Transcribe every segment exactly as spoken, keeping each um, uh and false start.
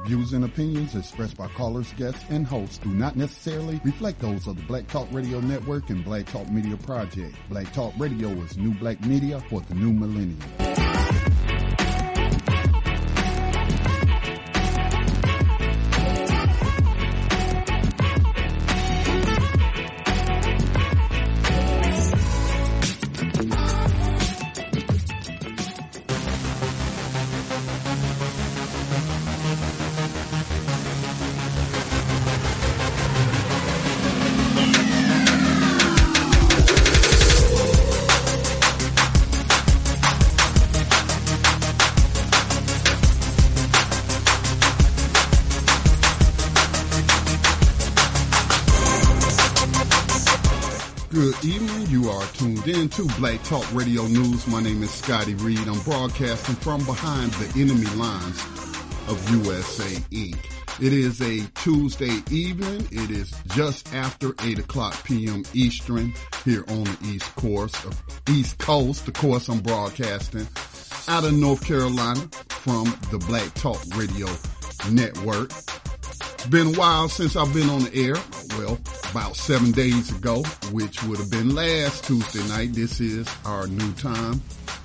views and opinions expressed by callers, guests, and hosts do not necessarily reflect those of the Black Talk Radio Network and Black Talk Media Project. Black Talk Radio is new black media for the new millennium. Good evening. You are tuned in to Black Talk Radio News. My name is Scotty Reed. I'm broadcasting from behind the enemy lines of U S A Incorporated. It is a Tuesday evening. It is just after eight o'clock p.m. Eastern here on the East Coast. East Coast. Of course, I'm broadcasting out of North Carolina from the Black Talk Radio Network. It's been a while since I've been on the air. Well, about seven days ago, which would have been last Tuesday night. This is our new time.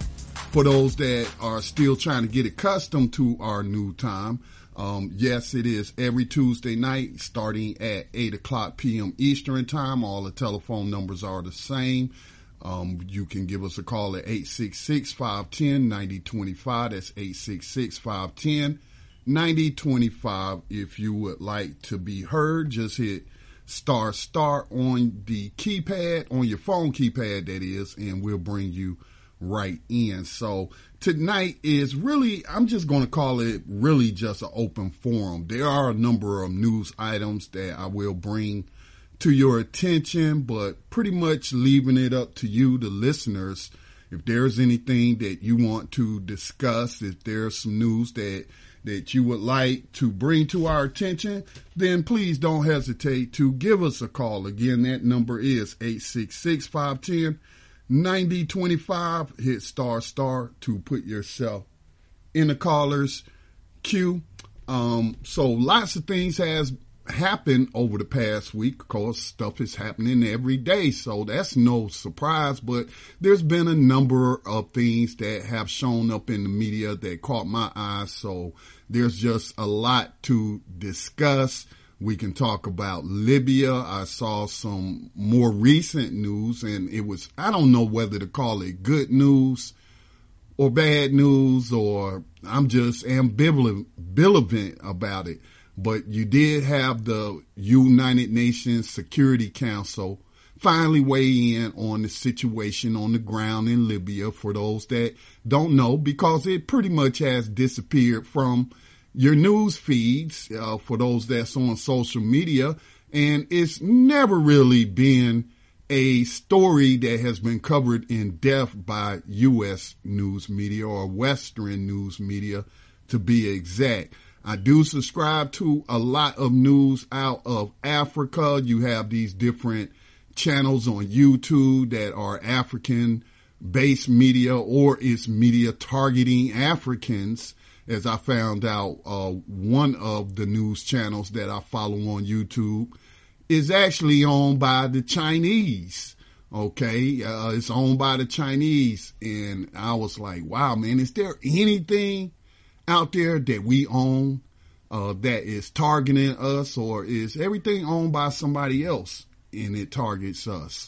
For those that are still trying to get accustomed to our new time, um, yes, it is every Tuesday night starting at eight o'clock p.m. Eastern time. All the telephone numbers are the same. Um, you can give us a call at eight six six, five one zero, nine zero two five. That's eight six six, five one zero, nine zero two five. If you would like to be heard, just hit star star on the keypad, on your phone keypad that is, and we'll bring you right in. So tonight is really, I'm just going to call it really just an open forum. There are a number of news items that I will bring to your attention, but pretty much leaving it up to you, the listeners. If there's anything that you want to discuss, if there's some news that that you would like to bring to our attention, then please don't hesitate to give us a call. Again, that number is eight six six, five one zero, nine zero two five. Hit star star to put yourself in the caller's queue. Um, so lots of things has happened over the past week. Of course, stuff is happening every day, so that's no surprise, but there's been a number of things that have shown up in the media that caught my eye, so there's just a lot to discuss. We can talk about Libya. I saw some more recent news, and it was, I don't know whether to call it good news or bad news, or I'm just ambivalent, ambivalent about it. But you did have the United Nations Security Council finally weigh in on the situation on the ground in Libya, for those that don't know, because it pretty much has disappeared from your news feeds, uh, for those that's on social media. And it's never really been a story that has been covered in depth by U S news media, or Western news media to be exact. I do subscribe to a lot of news out of Africa. You have these different channels on YouTube that are African-based media, or it's media targeting Africans. As I found out, uh, one of the news channels that I follow on YouTube is actually owned by the Chinese. Okay, uh, it's owned by the Chinese. And I was like, wow, man, is there anything out there that we own uh, that is targeting us, or is everything owned by somebody else and it targets us?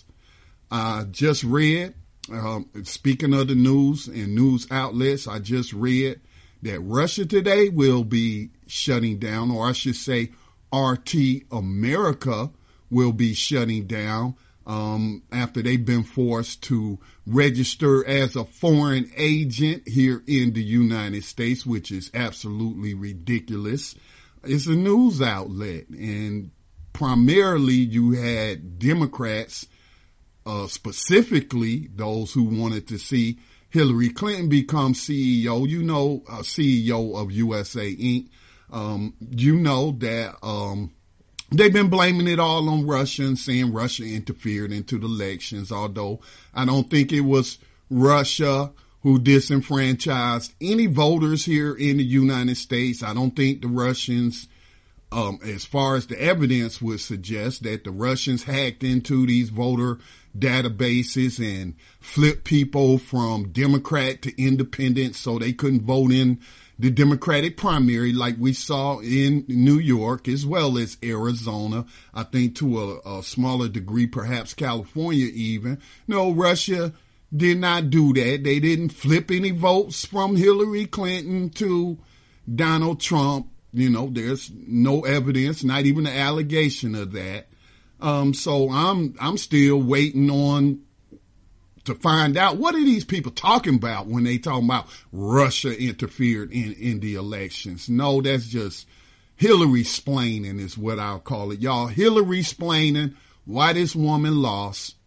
I just read, um, speaking of the news and news outlets, I just read that Russia Today will be shutting down, or I should say R T America will be shutting down Um, after they've been forced to register as a foreign agent here in the United States, which is absolutely ridiculous. It's a news outlet, and primarily you had Democrats, uh, specifically those who wanted to see Hillary Clinton become C E O. You know, uh, C E O of U S A Incorporated. Um, you know that, um, they've been blaming it all on Russia and saying Russia interfered into the elections, although I don't think it was Russia who disenfranchised any voters here in the United States. I don't think the Russians, um, as far as the evidence would suggest, that the Russians hacked into these voter databases and flipped people from Democrat to independent so they couldn't vote in the Democratic primary like we saw in New York as well as Arizona. I think to a, a smaller degree, perhaps California even. No, Russia did not do that. They didn't flip any votes from Hillary Clinton to Donald Trump. You know, there's no evidence, not even an allegation of that. Um, so I'm, I'm still waiting on to find out what are these people talking about when they talking about Russia interfered in, in the elections. No, that's just Hillary splaining is what I'll call it. Y'all, Hillary splaining why this woman lost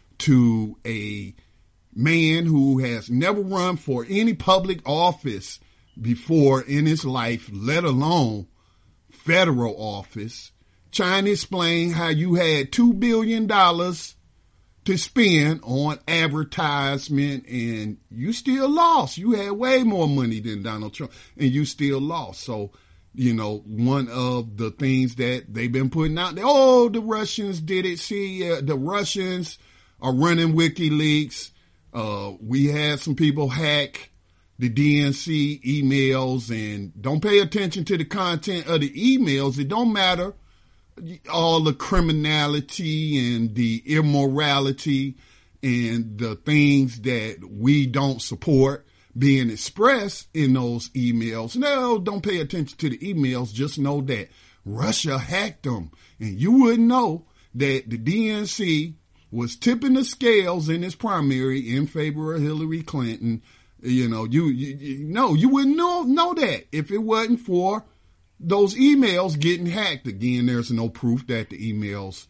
to a man who has never run for any public office before in his life, let alone federal office, trying to explain how you had two billion dollars to spend on advertisement and you still lost. You had way more money than Donald Trump and you still lost. So, you know, one of the things that they've been putting out there, oh, the Russians did it. See, uh, the Russians are running WikiLeaks. Uh, we had some people hack the D N C emails and don't pay attention to the content of the emails. It don't matter all the criminality and the immorality and the things that we don't support being expressed in those emails. No, don't pay attention to the emails. Just know that Russia hacked them. And you wouldn't know that the D N C was tipping the scales in this primary in favor of Hillary Clinton. You know, you, you, you no, you wouldn't know, know that if it wasn't for those emails getting hacked. Again, there's no proof that the emails,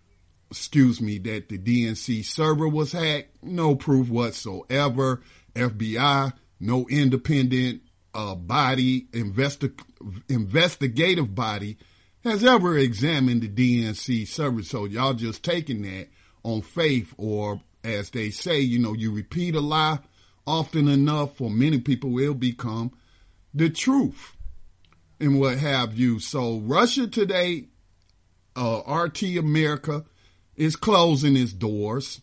excuse me, that the D N C server was hacked. No proof whatsoever. F B I, no independent uh, body, investi- investigative body has ever examined the D N C server. So y'all just taking that on faith, or as they say, you know, you repeat a lie often enough, for many people it'll become the truth and what have you. So Russia today, uh, R T America is closing its doors.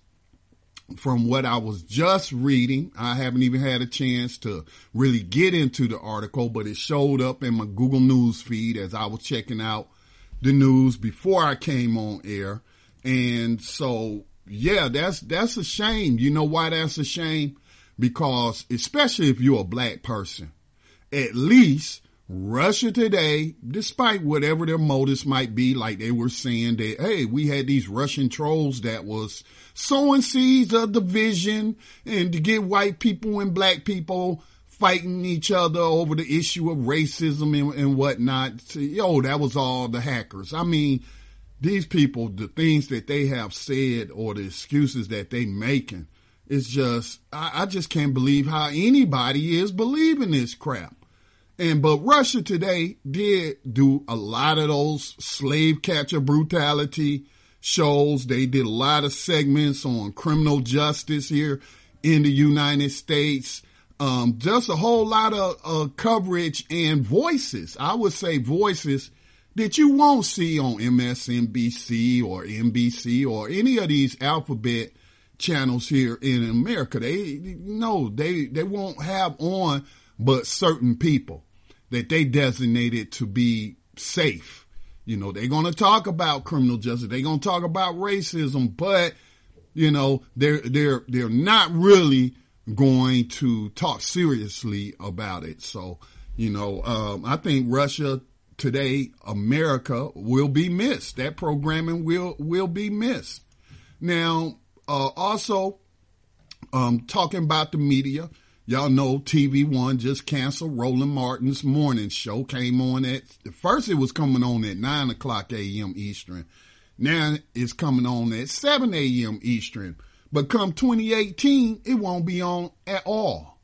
From what I was just reading, I haven't even had a chance to really get into the article, but it showed up in my Google News feed as I was checking out the news before I came on air. And so, yeah, that's, that's a shame. You know why that's a shame? Because especially if you're a black person, at least Russia today, despite whatever their motives might be, like they were saying that, hey, we had these Russian trolls that was sowing seeds of division and to get white people and black people fighting each other over the issue of racism and, and whatnot. Yo, that was all the hackers. I mean, these people, the things that they have said or the excuses that they making, it's just, I, I just can't believe how anybody is believing this crap. And, but Russia today did do a lot of those slave catcher brutality shows. They did a lot of segments on criminal justice here in the United States. Um, just a whole lot of uh, coverage and voices. I would say voices that you won't see on M S N B C or N B C or any of these alphabet channels here in America. They, no, they, they won't have on but certain people that they designated to be safe. You know, they're going to talk about criminal justice. They're going to talk about racism, but, you know, they're, they're, they're not really going to talk seriously about it. So, you know, um, I think Russia today, America will be missed. That programming will, will be missed. Now, uh, also, um, talking about the media, y'all know T V One just canceled Roland Martin's morning show. Came on at, first it was coming on at nine o'clock a.m. Eastern. Now it's coming on at seven a.m. Eastern. But come twenty eighteen, it won't be on at all.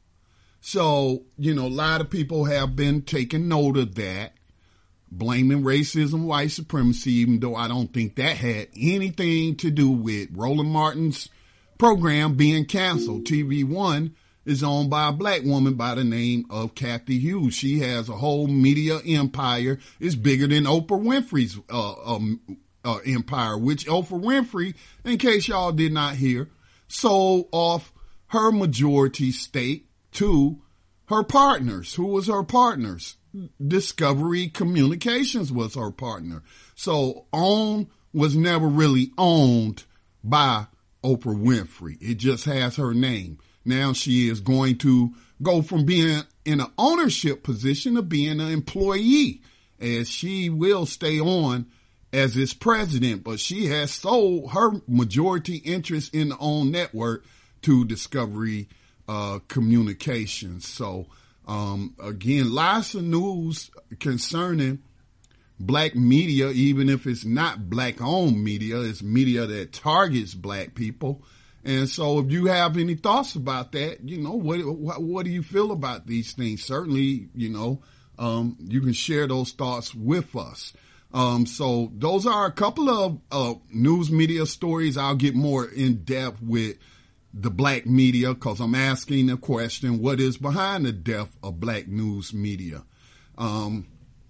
So, you know, a lot of people have been taking note of that, blaming racism, white supremacy, even though I don't think that had anything to do with Roland Martin's program being canceled. T V One is owned by a black woman by the name of Kathy Hughes. She has a whole media empire. It's bigger than Oprah Winfrey's uh, um, uh, empire, which Oprah Winfrey, in case y'all did not hear, sold off her majority stake to her partners. Who was her partners? Discovery Communications was her partner. So OWN was never really owned by Oprah Winfrey. It just has her name. Now she is going to go from being in an ownership position to being an employee, as she will stay on as its president, but she has sold her majority interest in the OWN network to Discovery uh, Communications. So, um, again, lots of news concerning black media, even if it's not black-owned media, it's media that targets black people. And so if you have any thoughts about that, you know, what, what, what do you feel about these things? Certainly, you know, um, you can share those thoughts with us. Um, so those are a couple of uh, news media stories. I'll get more in depth with the black media because I'm asking the question, what is behind the death of black news media? Um,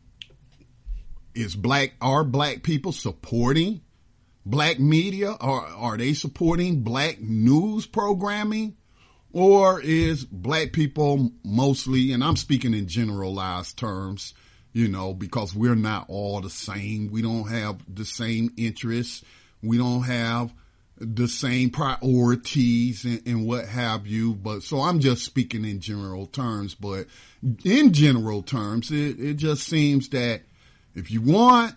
is black, are black people supporting black media? Or are they supporting black news programming? Or is black people mostly, and I'm speaking in generalized terms, you know, because we're not all the same. We don't have the same interests. We don't have the same priorities and, and what have you. But so I'm just speaking in general terms. But in general terms, it, it just seems that if you want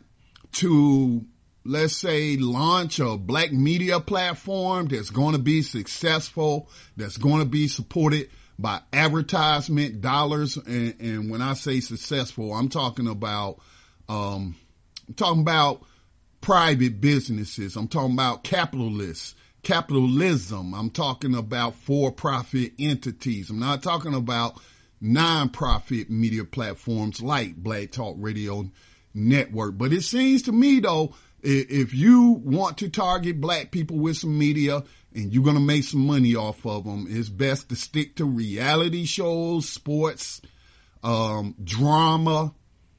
to, let's say, launch a black media platform that's going to be successful, that's going to be supported by advertisement dollars. And, and when I say successful, I'm talking about, um, I'm talking about private businesses. I'm talking about capitalists, capitalism. I'm talking about for-profit entities. I'm not talking about non-profit media platforms like Black Talk Radio Network. But it seems to me, though, if you want to target black people with some media and you're going to make some money off of them, it's best to stick to reality shows, sports, um, drama,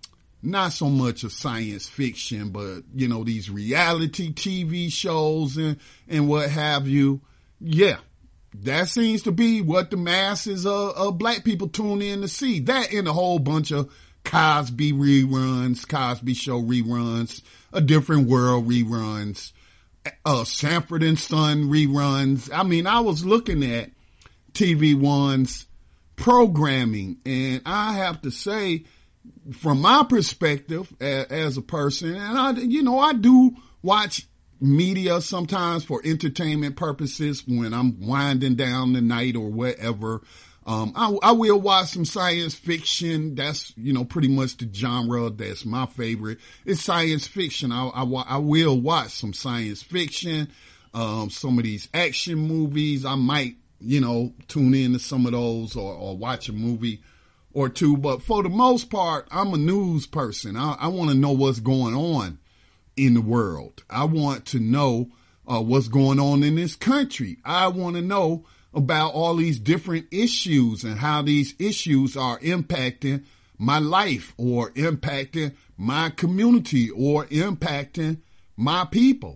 not so much of science fiction, but, you know, these reality T V shows and, and what have you. Yeah, that seems to be what the masses of, of black people tune in to see. That and a whole bunch of Cosby reruns, Cosby Show reruns, A Different World reruns, uh, Sanford and Son reruns. I mean, I was looking at T V One's programming, and I have to say, from my perspective as, as a person, and I, you know, I do watch media sometimes for entertainment purposes when I'm winding down the night or whatever. Um, I, I will watch some science fiction. That's, you know, pretty much the genre that's my favorite. It's science fiction. I, I, I will watch some science fiction, um, some of these action movies. I might, you know, tune in to some of those or, or watch a movie or two. But for the most part, I'm a news person. I, I want to know what's going on in the world. I want to know uh, what's going on in this country. I want to know about all these different issues and how these issues are impacting my life or impacting my community or impacting my people.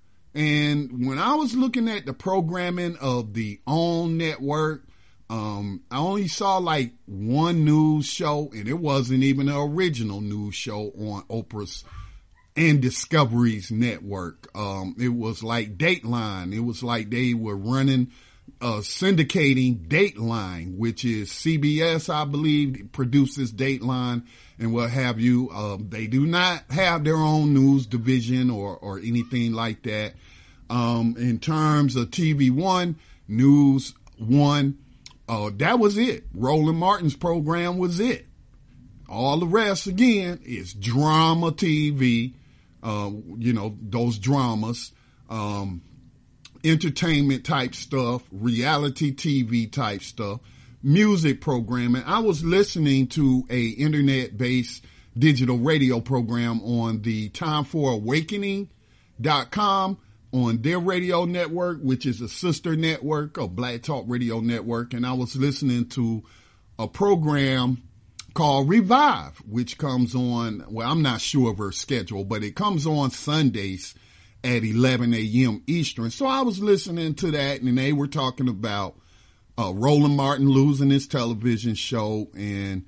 And when I was looking at the programming of the OWN network, um, I only saw like one news show, and it wasn't even an original news show on Oprah's and Discovery's network. Um, it was like Dateline. It was like they were running Uh, syndicating Dateline, which is C B S, I believe, produces Dateline and what have you. Uh, they do not have their own news division or, or anything like that. Um, in terms of T V One, News One, uh, that was it. Roland Martin's program was it. All the rest, again, is drama T V, uh, you know, those dramas, um, entertainment type stuff, reality T V type stuff, music programming. I was listening to a internet-based digital radio program on the time for awakening dot com on their radio network, which is a sister network of Black Talk Radio Network. And I was listening to a program called Revive, which comes on, well, I'm not sure of her schedule, but it comes on Sundays at eleven a.m. Eastern. So I was listening to that, and they were talking about uh, Roland Martin losing his television show, and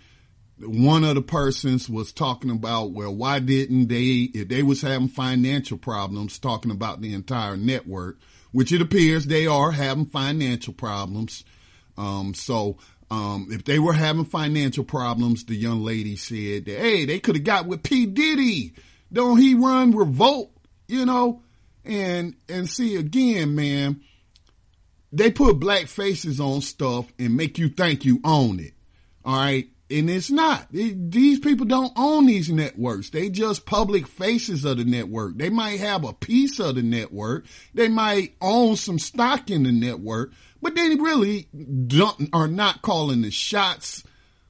one of the persons was talking about, well, why didn't they, if they was having financial problems, talking about the entire network, which it appears they are having financial problems. Um, so um, if they were having financial problems, the young lady said that, hey, they could have got with P. Diddy. Don't he run Revolt? You know, and, and see again, man, they put black faces on stuff and make you think you own it. All right. And it's not. It, these people don't own these networks. They just public faces of the network. They might have a piece of the network. They might own some stock in the network, but they really don't, are not calling the shots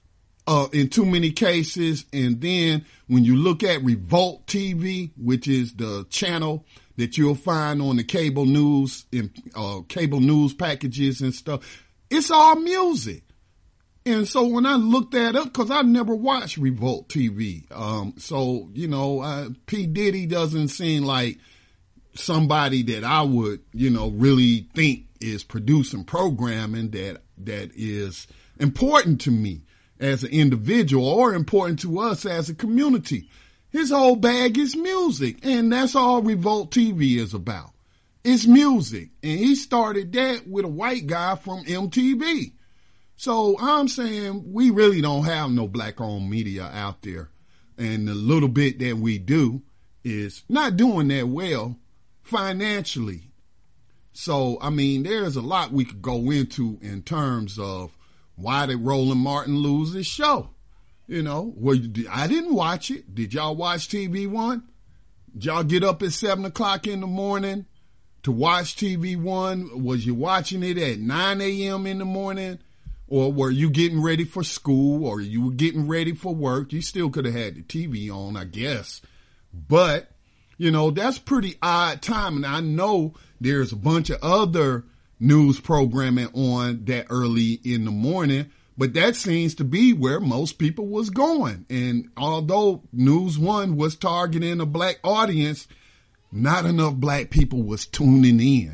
uh, in too many cases. And then when you look at Revolt T V, which is the channel that you'll find on the cable news and uh, cable news packages and stuff, it's all music. And so when I looked that up, because I never watched Revolt T V, um, so, you know, uh, P. Diddy doesn't seem like somebody that I would, you know, really think is producing programming that that is important to me as an individual or important to us as a community. His whole bag is music, and that's all Revolt T V is about. It's music. And he started that with a white guy from M T V. So I'm saying we really don't have no black-owned media out there. And the little bit that we do is not doing that well financially. So, I mean, there's a lot we could go into in terms of why did Roland Martin lose his show? You know, well, I didn't watch it. Did y'all watch T V One? Did y'all get up at seven o'clock in the morning to watch T V One? Was you watching it at nine a.m. in the morning? Or were you getting ready for school, or you were getting ready for work? You still could have had the T V on, I guess. But, you know, that's pretty odd time. And I know there's a bunch of other news programming on that early in the morning, but that seems to be where most people was going. And although News One was targeting a black audience, not enough black people was tuning in.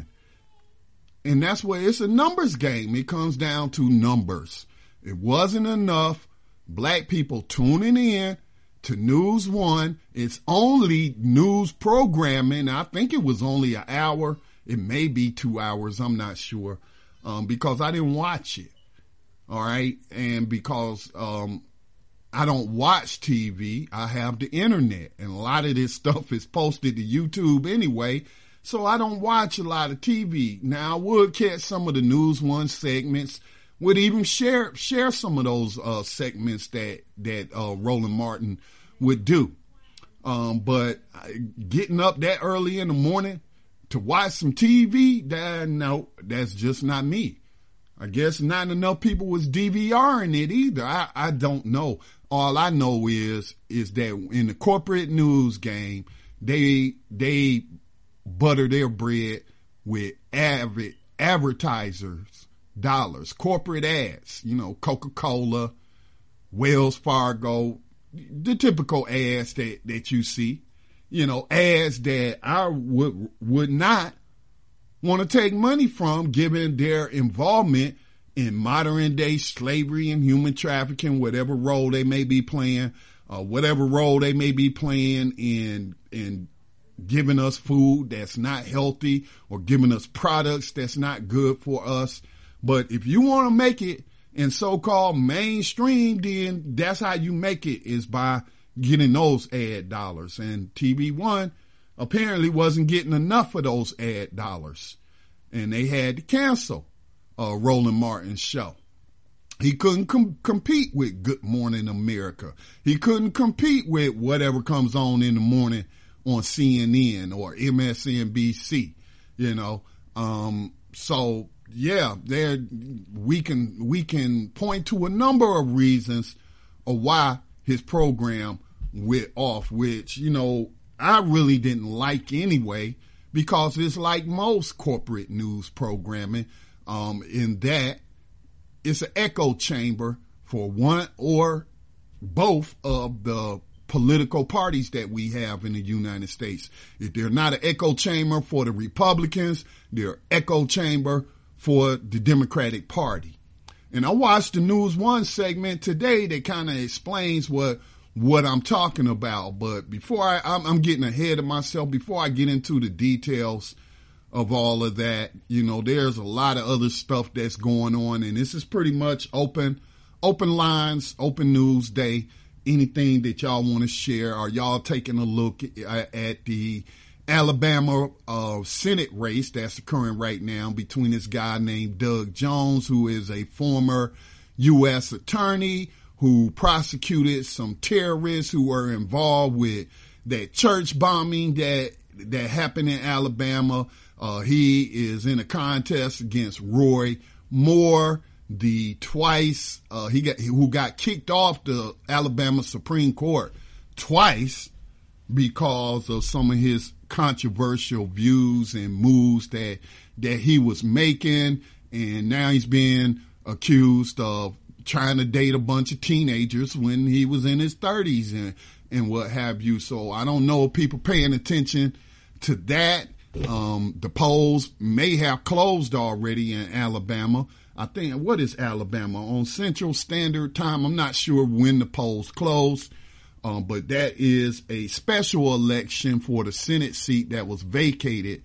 And that's where it's a numbers game. It comes down to numbers. It wasn't enough black people tuning in to News One. It's only news programming. I think it was only an hour. It may be two hours. I'm not sure. Um, because I didn't watch it. All right. And because, um, I don't watch T V. I have the internet, and a lot of this stuff is posted to YouTube anyway. So I don't watch a lot of T V. Now, I would catch some of the News One segments, would even share share some of those uh, segments that, that uh, Roland Martin would do. Um, but getting up that early in the morning to watch some T V, that, no, that's just not me. I guess not enough people was DVRing it either. I, I don't know. All I know is is that in the corporate news game, they they butter their bread with avid advertisers dollars, corporate ads, you know, Coca-Cola, Wells Fargo, the typical ads that, that you see, you know, ads that I would, would not want to take money from, given their involvement in modern day slavery and human trafficking, whatever role they may be playing, uh, whatever role they may be playing in, in, giving us food that's not healthy or giving us products that's not good for us. But if you want to make it in so-called mainstream, then that's how you make it, is by getting those ad dollars. And T V One apparently wasn't getting enough of those ad dollars, and they had to cancel uh, Roland Martin's show. He couldn't com- compete with Good Morning America. He couldn't compete with whatever comes on in the morning on C N N or M S N B C, you know. Um, so yeah, there we can we can point to a number of reasons of why his program went off, which, you know, I really didn't like anyway, because it's like most corporate news programming, um, in that it's an echo chamber for one or both of the political parties that we have in the United States. If they're not an echo chamber for the Republicans, they're an echo chamber for the Democratic Party. And I watched the News One segment today that kind of explains what what I'm talking about. But before I, I'm, I'm getting ahead of myself, before I get into the details of all of that, you know, there's a lot of other stuff that's going on, and this is pretty much open, open lines, open news day. Anything that y'all want to share? Are y'all taking a look at, at the Alabama uh, Senate race that's occurring right now between this guy named Doug Jones, who is a former U S attorney who prosecuted some terrorists who were involved with that church bombing that that happened in Alabama. Uh, he is in a contest against Roy Moore, the twice uh, he got who got kicked off the Alabama Supreme Court twice because of some of his controversial views and moves that that he was making, and now he's being accused of trying to date a bunch of teenagers when he was in his thirties and and what have you. So I don't know if people paying attention to that. Um, the polls may have closed already in Alabama. I think, what is Alabama? On Central Standard Time. I'm not sure when the polls closed, um, but that is a special election for the Senate seat that was vacated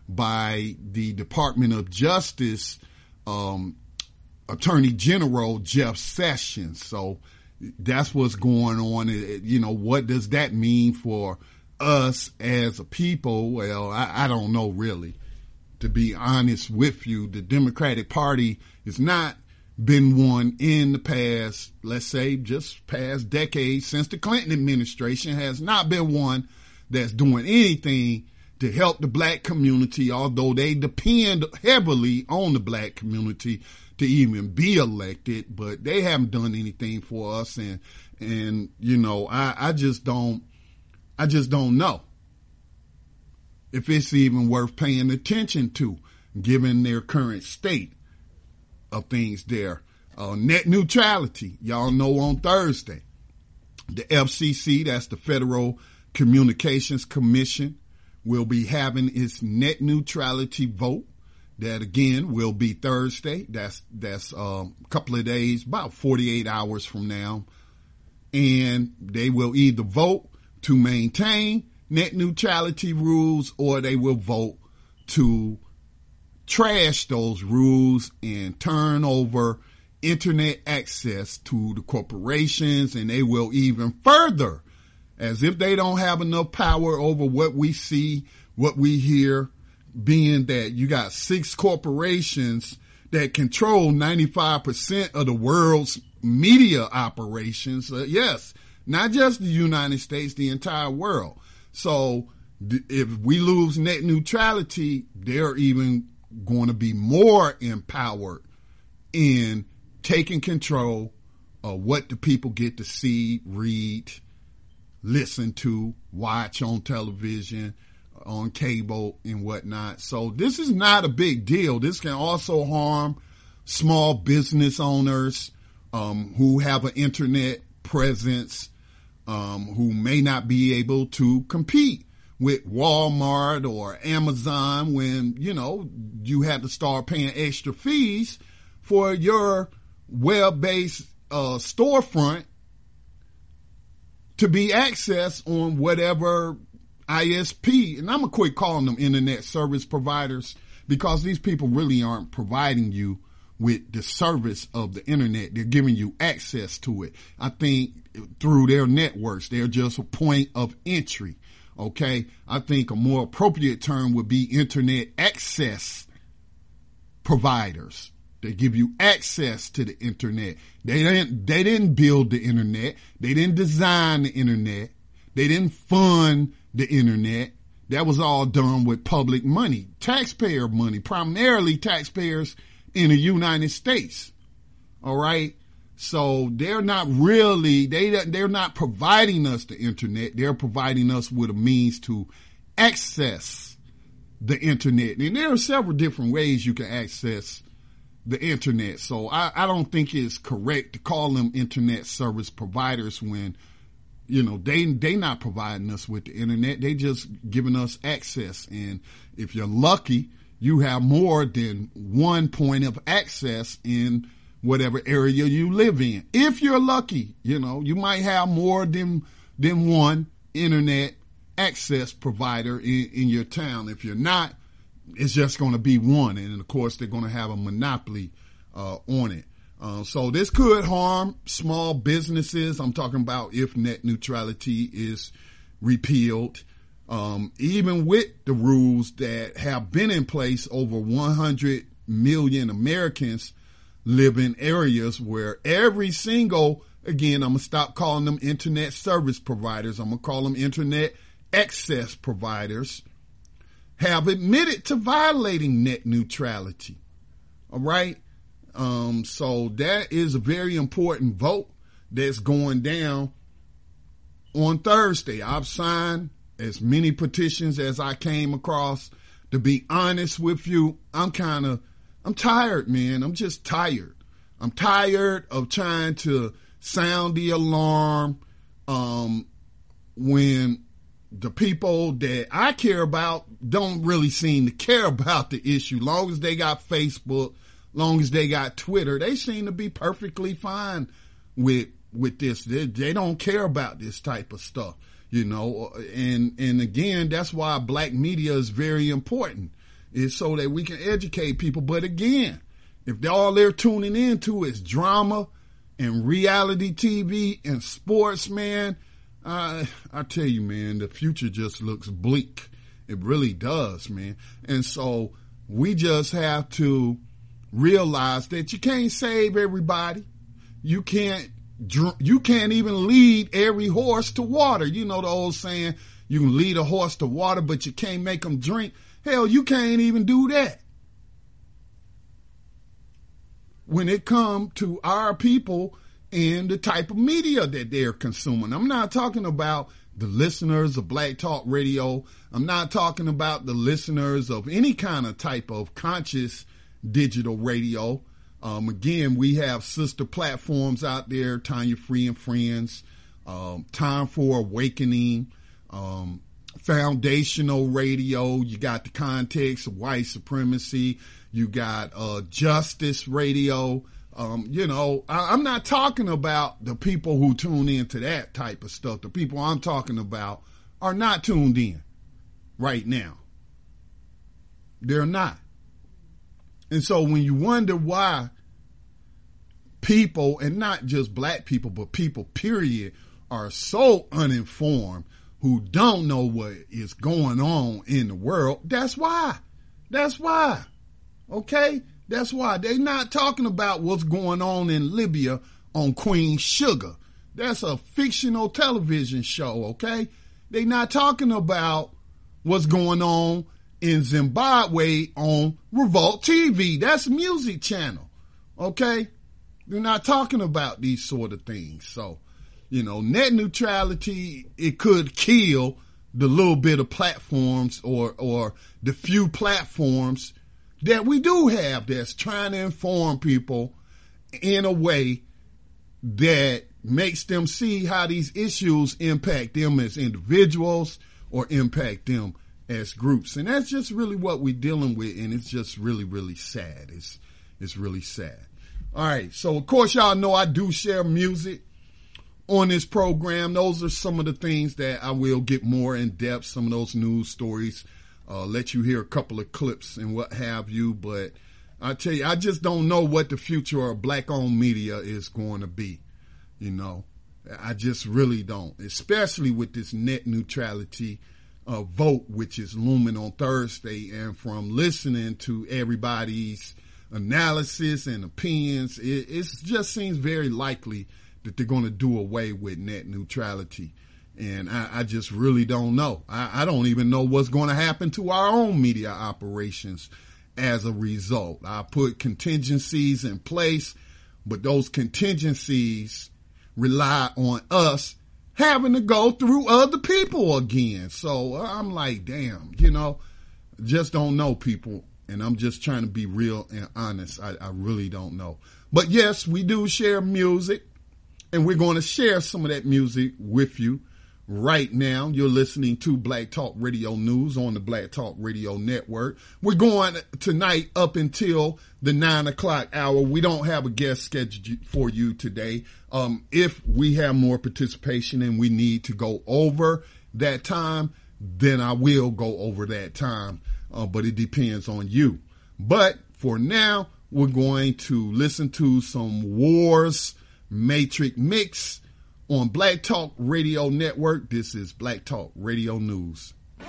by the Department of Justice um, Attorney General Jeff Sessions. So that's what's going on. You know, what does that mean for us as a people? Well, I, I don't know really. To be honest with you, the Democratic Party has not been one in the past, let's say, just past decades since the Clinton administration, has not been one that's doing anything to help the black community, although they depend heavily on the black community to even be elected, but they haven't done anything for us. And, and, you know, I, I just don't, I just don't know if it's even worth paying attention to, given their current state of things there. Uh, net neutrality, y'all know on Thursday, the F C C, that's the Federal Communications Commission, will be having its net neutrality vote. That again will be Thursday. That's, that's um, a couple of days, about forty-eight hours from now. And they will either vote to maintain net neutrality rules, or they will vote to trash those rules and turn over internet access to the corporations. And they will even further, as if they don't have enough power over what we see, what we hear, being that you got six corporations that control ninety-five percent of the world's media operations. Uh, yes, not just the United States, the entire world. So if we lose net neutrality, they're even going to be more empowered in taking control of what the people get to see, read, listen to, watch on television, on cable and whatnot. So this is not a big deal. This can also harm small business owners um, who have an internet presence, Um, who may not be able to compete with Walmart or Amazon when, you know, you had to start paying extra fees for your web-based uh, storefront to be accessed on whatever I S P. And I'm going to quit calling them internet service providers, because these people really aren't providing you with the service of the internet. They're giving you access to it. I think through their networks, they're just a point of entry. Okay. I think a more appropriate term would be internet access providers. They give you access to the internet. They didn't, they didn't build the internet. They didn't design the internet. They didn't fund the internet. That was all done with public money, taxpayer money, primarily taxpayers in the United States. All right. So they're not really, they, they're not providing us the internet. They're providing us with a means to access the internet. And there are several different ways you can access the internet. So I, I don't think it's correct to call them internet service providers when, you know, they they not providing us with the internet. They just giving us access. And if you're lucky, you have more than one point of access in whatever area you live in. If you're lucky, you know, you might have more than than one internet access provider in, in your town. If you're not, it's just going to be one. And of course, they're going to have a monopoly uh, on it. Uh, so this could harm small businesses. I'm talking about if net neutrality is repealed. Um, even with the rules that have been in place, over one hundred million Americans live in areas where every single, again, I'm going to stop calling them internet service providers. I'm going to call them internet access providers, have admitted to violating net neutrality. All right. Um, so that is a very important vote that's going down on Thursday. I've signed as many petitions as I came across. To be honest with you, I'm kind of, I'm tired, man. I'm just tired. I'm tired of trying to sound the alarm um, when the people that I care about don't really seem to care about the issue. Long as they got Facebook, long as they got Twitter, they seem to be perfectly fine with with this. They, they don't care about this type of stuff, you know. And and again, that's why black media is very important, is so that we can educate people. But again, if they're all they're tuning into is drama and reality T V and sports, man, uh, I tell you, man, the future just looks bleak. It really does, man. And so we just have to realize that you can't save everybody. You can't, you can't even lead every horse to water. You know the old saying, you can lead a horse to water, but you can't make them drink. Hell, you can't even do that. When it comes to our people and the type of media that they're consuming. I'm not talking about the listeners of Black Talk Radio. I'm not talking about the listeners of any kind of type of conscious digital radio. Um, again, we have sister platforms out there, Tanya Free and Friends, um, Time for Awakening, um, Foundational Radio. You got the context of white supremacy. You got uh, Justice Radio. Um, you know, I, I'm not talking about the people who tune into that type of stuff. The people I'm talking about are not tuned in right now. They're not. And so when you wonder why people, and not just black people, but people, period, are so uninformed, who don't know what is going on in the world, that's why. That's why. Okay? That's why. They're not talking about what's going on in Libya on Queen Sugar. That's a fictional television show, okay? They're not talking about what's going on in Zimbabwe on Revolt T V. That's a music channel, okay? They're not talking about these sort of things. So, you know, net neutrality, it could kill the little bit of platforms or or the few platforms that we do have that's trying to inform people in a way that makes them see how these issues impact them as individuals or impact them as groups. And that's just really what we're dealing with, and it's just really, really sad. It's it's really sad. All right, so of course y'all know I do share music on this program. Those are some of the things that I will get more in depth, some of those news stories. Uh, let you hear a couple of clips and what have you. But I tell you, I just don't know what the future of black-owned media is going to be. You know, I just really don't, especially with this net neutrality uh, vote, which is looming on Thursday. And from listening to everybody's analysis and opinions, it, it just seems very likely that they're going to do away with net neutrality. And I, I just really don't know. I, I don't even know what's going to happen to our own media operations as a result. I put contingencies in place, but those contingencies rely on us having to go through other people again. So I'm like, damn, you know, Just don't know, people. And I'm just trying to be real and honest. I, I really don't know. But yes, we do share music, and we're going to share some of that music with you right now. You're listening to Black Talk Radio News on the Black Talk Radio Network. We're going tonight up until the nine o'clock hour. We don't have a guest scheduled for you today. Um, if we have more participation and we need to go over that time, then I will go over that time. Uh, but it depends on you. But for now, we're going to listen to some Wars Matrix Mix on Black Talk Radio Network. This is Black Talk Radio News.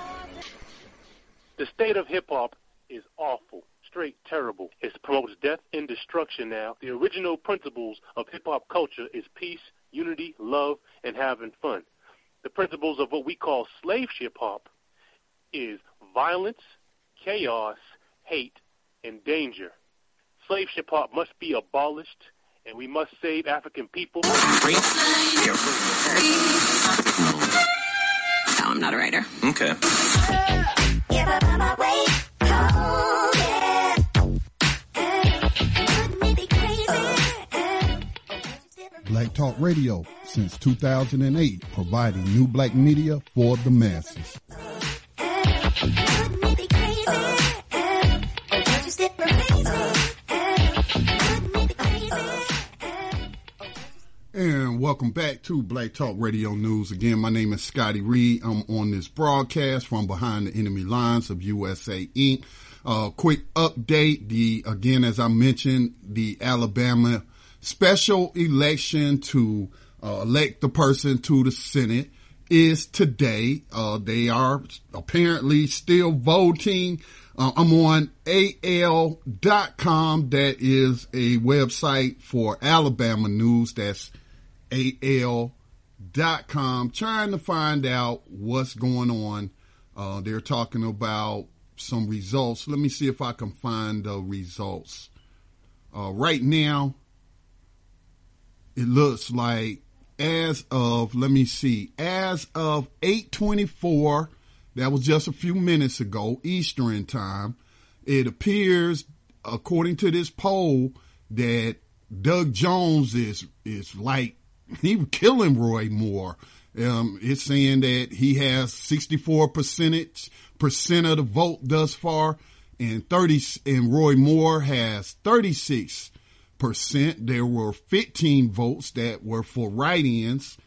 The state of hip-hop is awful, straight terrible. It promotes death and destruction now. The original principles of hip-hop culture is peace, unity, love, and having fun. The principles of what we call slave hip-hop is violence, chaos, hate, and danger. Slave hip-hop must be abolished, and we must save African people. No, I'm not a writer. Okay. Black Talk Radio since two thousand eight, providing new black media for the masses. And welcome back to Black Talk Radio News. Again, my name is Scotty Reed. I'm on this broadcast from behind the enemy lines of U S A Incorporated. Uh, quick update. The, again, as I mentioned, the Alabama special election to uh, elect the person to the Senate is today. Uh, they are apparently still voting. Uh, I'm on A L dot com. That is a website for Alabama news. That's A L dot com, trying to find out what's going on. Uh, they're talking about some results. Let me see if I can find the results. Uh, right now, it looks like as of, let me see, as of eight twenty-four, that was just a few minutes ago, Eastern time, it appears, according to this poll, that Doug Jones is, is like, he was killing Roy Moore. Um, it's saying that he has sixty-four percentage percent of the vote thus far, and thirty, and Roy Moore has thirty-six percent. There were fifteen votes that were for write-ins.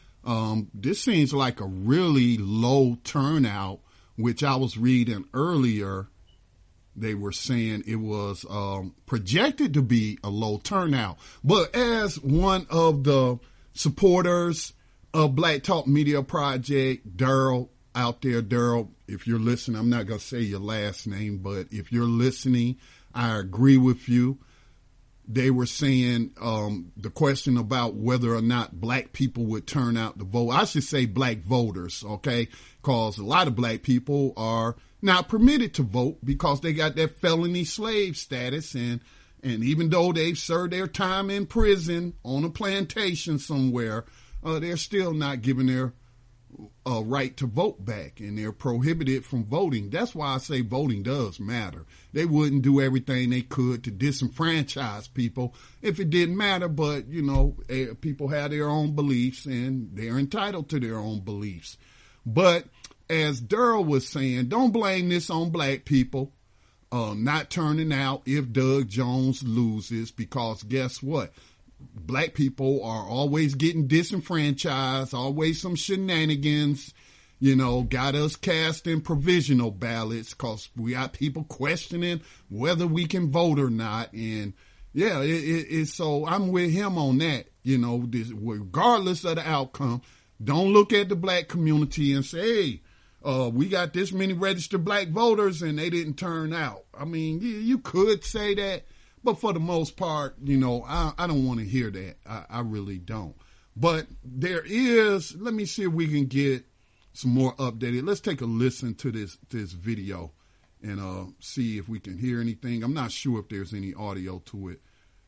Um, this seems like a really low turnout, which I was reading earlier. They were saying it was um, projected to be a low turnout. But as one of the supporters of Black Talk Media Project, Daryl out there, Daryl, if you're listening, I'm not going to say your last name, but if you're listening, I agree with you. They were saying um, the question about whether or not black people would turn out to vote. I should say black voters, okay, because a lot of black people are not permitted to vote because they got that felony slave status. And, and even though they've served their time in prison on a plantation somewhere, uh, they're still not given their uh, right to vote back, and they're prohibited from voting. That's why I say voting does matter. They wouldn't do everything they could to disenfranchise people if it didn't matter. But, you know, people have their own beliefs and they're entitled to their own beliefs. But as Daryl was saying, don't blame this on black people uh, not turning out if Doug Jones loses, because guess what? Black people are always getting disenfranchised, always some shenanigans, you know, got us casting provisional ballots because we got people questioning whether we can vote or not. And yeah, it, it, it's so I'm with him on that, you know, this, regardless of the outcome. Don't look at the black community and say, hey, uh, we got this many registered black voters and they didn't turn out. I mean, you, you could say that. But for the most part, you know, I, I don't want to hear that. I, I really don't. But there is, let me see if we can get some more updated. Let's take a listen to this this video and uh, see if we can hear anything. I'm not sure if there's any audio to it.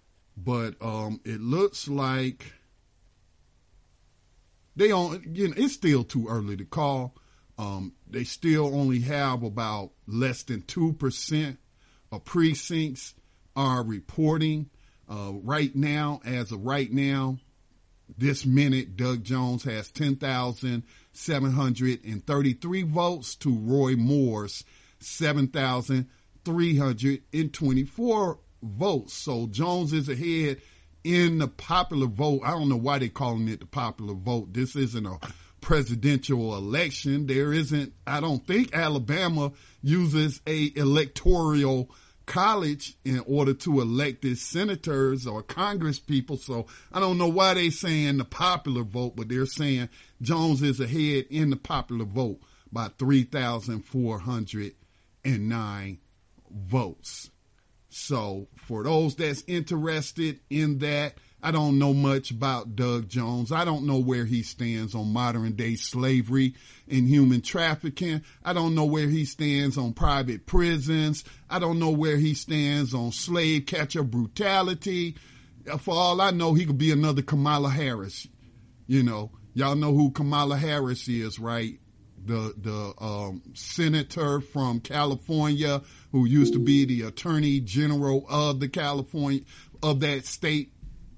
But um, it looks like they on, you know, it's still too early to call. Um, they still only have about less than two percent of precincts are reporting. Uh, right now, as of right now, this minute, Doug Jones has ten thousand seven hundred thirty-three votes to Roy Moore's seven thousand three hundred twenty-four votes. So Jones is ahead in the popular vote. I don't know why they're calling it the popular vote. This isn't a presidential election. There isn't, I don't think Alabama uses a electoral college in order to elect its senators or Congress people. So I don't know why they're saying the popular vote, but they're saying Jones is ahead in the popular vote by three thousand four hundred nine votes. So for those that's interested in that, I don't know much about Doug Jones. I don't know where he stands on modern day slavery and human trafficking. I don't know where he stands on private prisons. I don't know where he stands on slave catcher brutality. For all I know, he could be another Kamala Harris. You know, y'all know who Kamala Harris is, right? The, the, um, senator from California who used to be the attorney general of the California, of that state,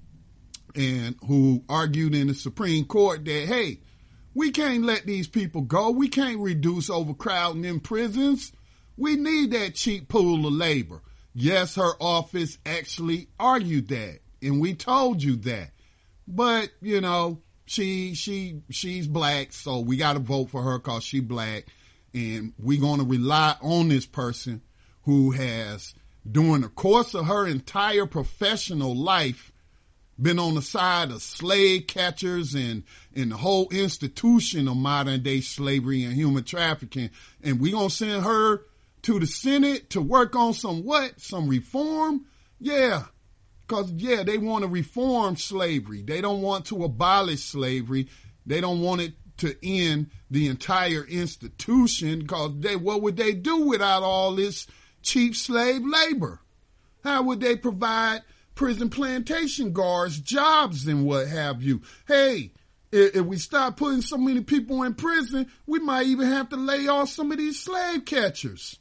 and who argued in the Supreme Court that, hey, we can't let these people go. We can't reduce overcrowding in prisons. We need that cheap pool of labor. Yes, her office actually argued that, and we told you that. But, you know, she she she's black, so we got to vote for her because she's black, and we're going to rely on this person who has, during the course of her entire professional life, been on the side of slave catchers and, and the whole institution of modern day slavery and human trafficking. And we gonna send her to the Senate to work on some what? Some reform? Yeah. Cause yeah, they want to reform slavery. They don't want to abolish slavery. They don't want it to end the entire institution, cause they, what would they do without all this cheap slave labor? How would they provide prison plantation guards jobs and what have you? Hey, if, if we start putting so many people in prison, we might even have to lay off some of these slave catchers.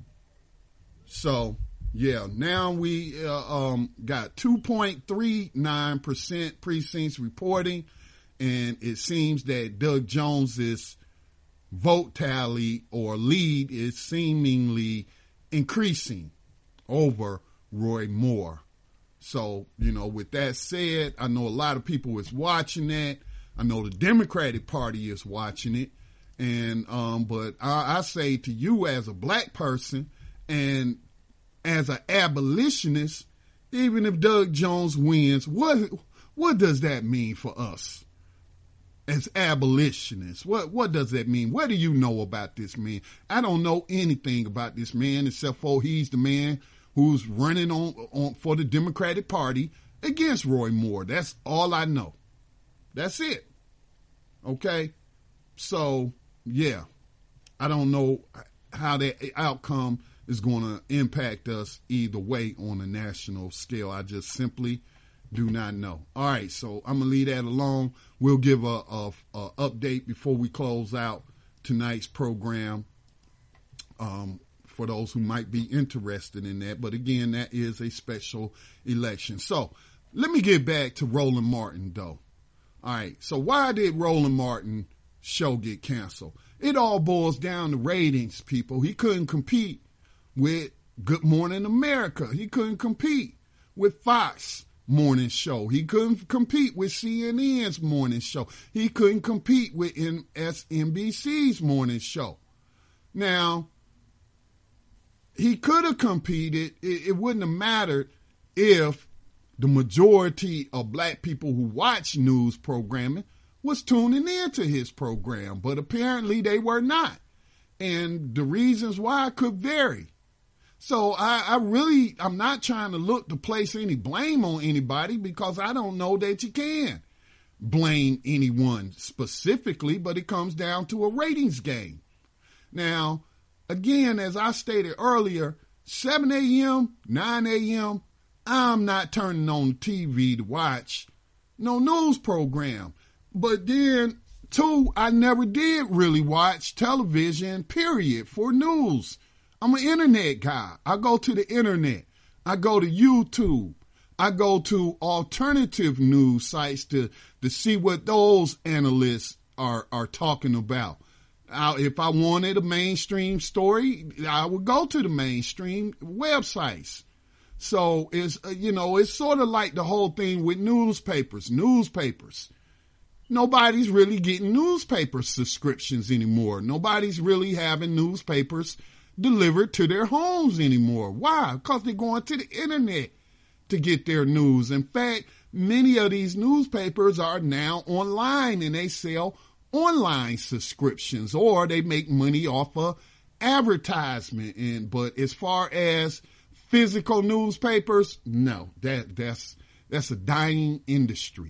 So, yeah, now we uh, um, got two point three nine percent precincts reporting, and it seems that Doug Jones's vote tally or lead is seemingly increasing over Roy Moore. So, you know, with that said, I know a lot of people is watching that. I know the Democratic Party is watching it. And, um, but I, I say to you as a black person and as an abolitionist, even if Doug Jones wins, what, what does that mean for us as abolitionists? What, what does that mean? What do you know about this man? I don't know anything about this man except for he's the man who's running on, on for the Democratic Party against Roy Moore. That's all I know. That's it. Okay? So, yeah. I don't know how that outcome is going to impact us either way on a national scale. I just simply do not know. All right, so I'm going to leave that alone. We'll give a, a, a update before we close out tonight's program. Um, for those who might be interested in that. But again, that is a special election. So let me get back to Roland Martin, though. All right. So why did Roland Martin show get canceled? It all boils down to ratings, people. He couldn't compete with Good Morning America. He couldn't compete with Fox morning show. He couldn't compete with C N N's morning show. He couldn't compete with M S N B C's morning show. Now, he could have competed. It, it wouldn't have mattered if the majority of black people who watch news programming was tuning into his program, but apparently they were not. And the reasons why could vary. So I, I really, I'm not trying to look to place any blame on anybody because I don't know that you can blame anyone specifically, but it comes down to a ratings game. Now, again, as I stated earlier, seven a.m., nine a.m., I'm not turning on the T V to watch no news program. But then Two, I never did really watch television, period, for news. I'm an internet guy. I go to the internet. I go to YouTube. I go to alternative news sites to, to see what those analysts are, are talking about. I, if I wanted a mainstream story, I would go to the mainstream websites. So it's, uh, you know, it's sort of like the whole thing with newspapers, newspapers. Nobody's really getting newspaper subscriptions anymore. Nobody's really having newspapers delivered to their homes anymore. Why? Because they're going to the internet to get their news. In fact, many of these newspapers are now online and they sell online subscriptions or they make money off of advertisement. And but as far as physical newspapers, no, that that's that's a dying industry.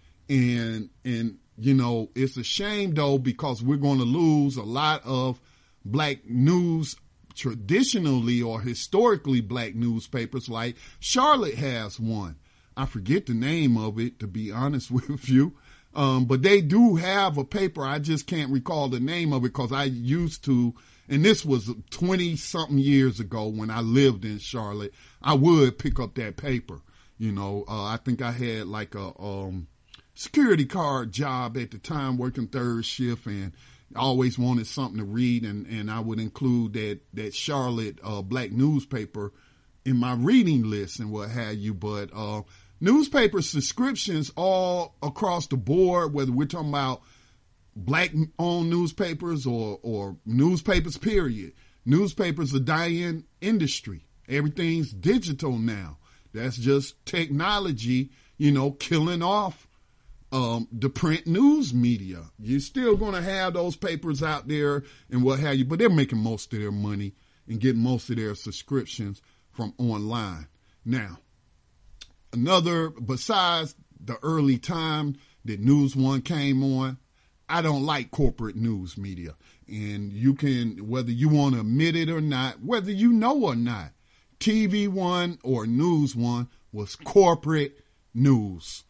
And, and, you know, it's a shame though, because we're going to lose a lot of black news, traditionally or historically black newspapers. Like Charlotte has one. I forget the name of it, to be honest with you. Um, but they do have a paper. I just can't recall the name of it because I used to, and this was twenty something years ago when I lived in Charlotte, I would pick up that paper. You know, uh, I think I had like a, um, security guard job at the time, working third shift, and always wanted something to read, and, and I would include that, that Charlotte uh, black newspaper in my reading list and what have you. But uh, newspaper subscriptions all across the board, whether we're talking about black-owned newspapers or, or newspapers, period. Newspapers are dying industry. Everything's digital now. That's just technology, you know, killing off Um, the print news media. You're still going to have those papers out there and what have you, but they're making most of their money and getting most of their subscriptions from online. Now, another, besides the early time that News One came on, I don't like corporate news media. And you can, whether you want to admit it or not, whether you know or not, T V One or News One was corporate news.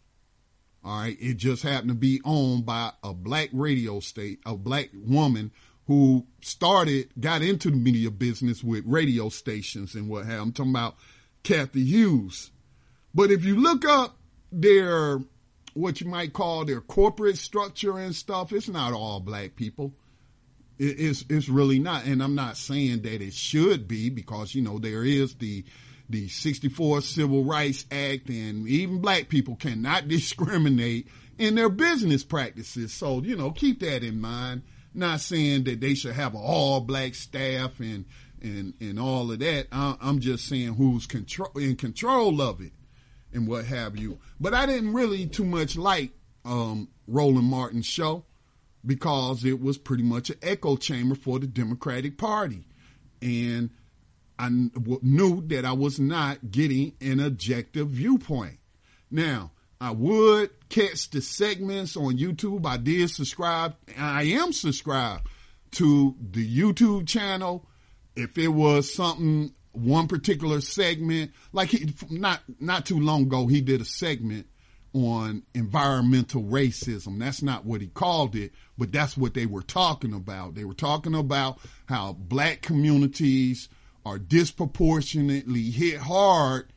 All right. It just happened to be owned by a black radio state, a black woman who started, got into the media business with radio stations and what have you. I'm talking about Cathy Hughes. But if you look up their, what you might call their corporate structure and stuff, it's not all black people. It, it's, it's really not. And I'm not saying that it should be, because, you know, there is the, the sixty-four Civil Rights Act, and even black people cannot discriminate in their business practices. So, you know, keep that in mind. Not saying that they should have an all black staff and, and, and all of that. I'm just saying who's control, in control of it and what have you. But I didn't really too much like, um, Roland Martin's show, because it was pretty much an echo chamber for the Democratic Party. And I knew that I was not getting an objective viewpoint. Now, I would catch the segments on YouTube. I did subscribe. I am subscribed to the YouTube channel. If it was something, one particular segment, like he, not, not too long ago, he did a segment on environmental racism. That's not what he called it, but that's what they were talking about. They were talking about how black communities are disproportionately hit hard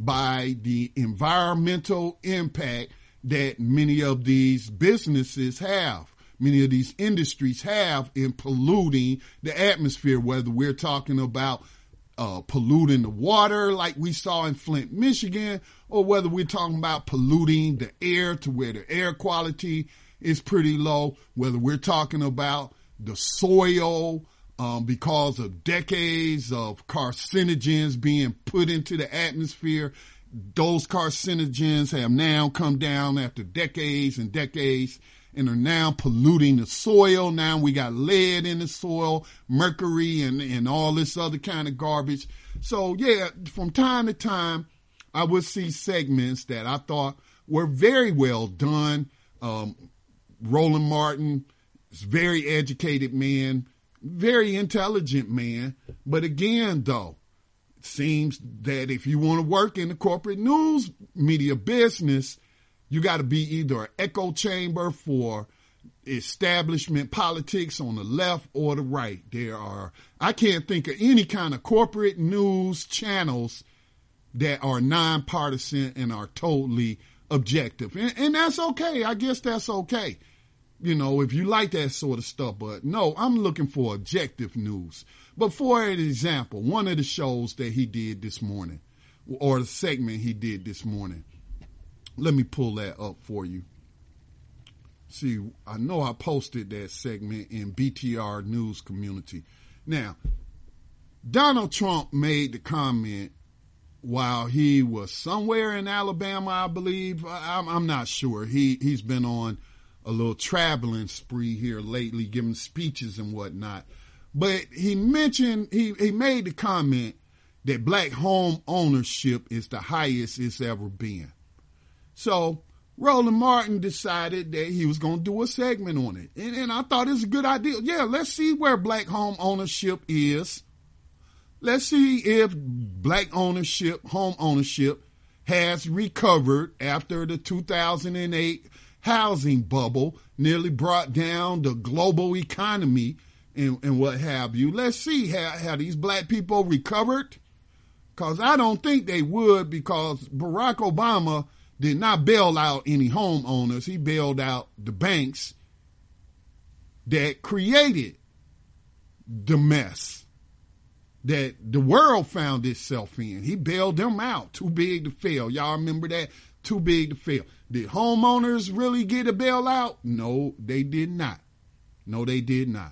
by the environmental impact that many of these businesses have, many of these industries have in polluting the atmosphere, whether we're talking about uh, polluting the water like we saw in Flint, Michigan, or whether we're talking about polluting the air to where the air quality is pretty low, whether we're talking about the soil, Um, because of decades of carcinogens being put into the atmosphere. Those carcinogens have now come down after decades and decades and are now polluting the soil. Now we got lead in the soil, mercury, and, and all this other kind of garbage. So, yeah, from time to time, I would see segments that I thought were very well done. Um, Roland Martin is a very educated man, very intelligent man. But again, though, it seems that if you want to work in the corporate news media business, you got to be either an echo chamber for establishment politics on the left or the right. There are, I can't think of any kind of corporate news channels that are nonpartisan and are totally objective. And, and that's okay. I guess that's okay. You know, if you like that sort of stuff. But no, I'm looking for objective news. But for an example, one of the shows that he did this morning, or the segment he did this morning, let me pull that up for you. See, I know I posted that segment in B T R News Community. Now, Donald Trump made the comment while he was somewhere in Alabama, I believe. I'm, I'm not sure. He, he's been on a little traveling spree here lately, giving speeches and whatnot. But he mentioned, he, he made the comment that black home ownership is the highest it's ever been. So Roland Martin decided that he was going to do a segment on it. And, and I thought it was a good idea. Yeah, let's see where black home ownership is. Let's see if black ownership, home ownership, has recovered after the two thousand eight housing bubble nearly brought down the global economy and, and what have you. Let's see, have, have these black people recovered? Because I don't think they would, because Barack Obama did not bail out any homeowners. He bailed out the banks that created the mess that the world found itself in. He bailed them out. Too big to fail. Y'all remember that? Too big to fail. Did homeowners really get a bailout? No, they did not. No, they did not.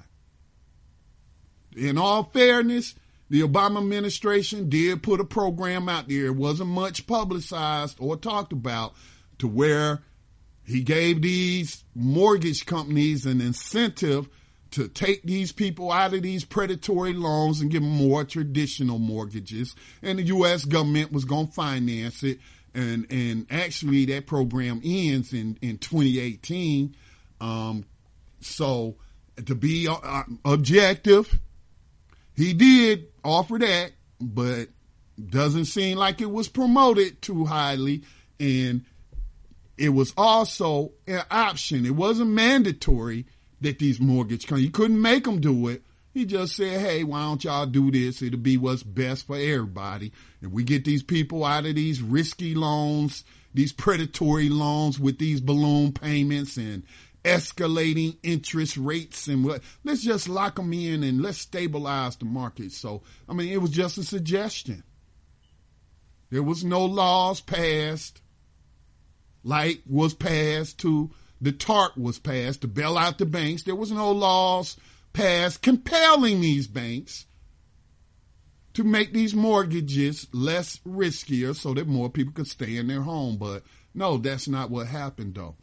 In all fairness, the Obama administration did put a program out there. It wasn't much publicized or talked about, to where he gave these mortgage companies an incentive to take these people out of these predatory loans and give them more traditional mortgages. And the U S government was going to finance it. And and actually that program ends in, in twenty eighteen. Um, so to be uh, objective, he did offer that, but doesn't seem like it was promoted too highly. And it was also an option. It wasn't mandatory that these mortgage companies, you couldn't make them do it. He just said, hey, why don't y'all do this? It'll be what's best for everybody. If we get these people out of these risky loans, these predatory loans with these balloon payments and escalating interest rates and what, let's just lock them in and let's stabilize the market. So, I mean, it was just a suggestion. There was no laws passed, like was passed to, the TARP was passed to bail out the banks. There was no laws passed compelling these banks to make these mortgages less riskier so that more people could stay in their home. But no, that's not what happened, though.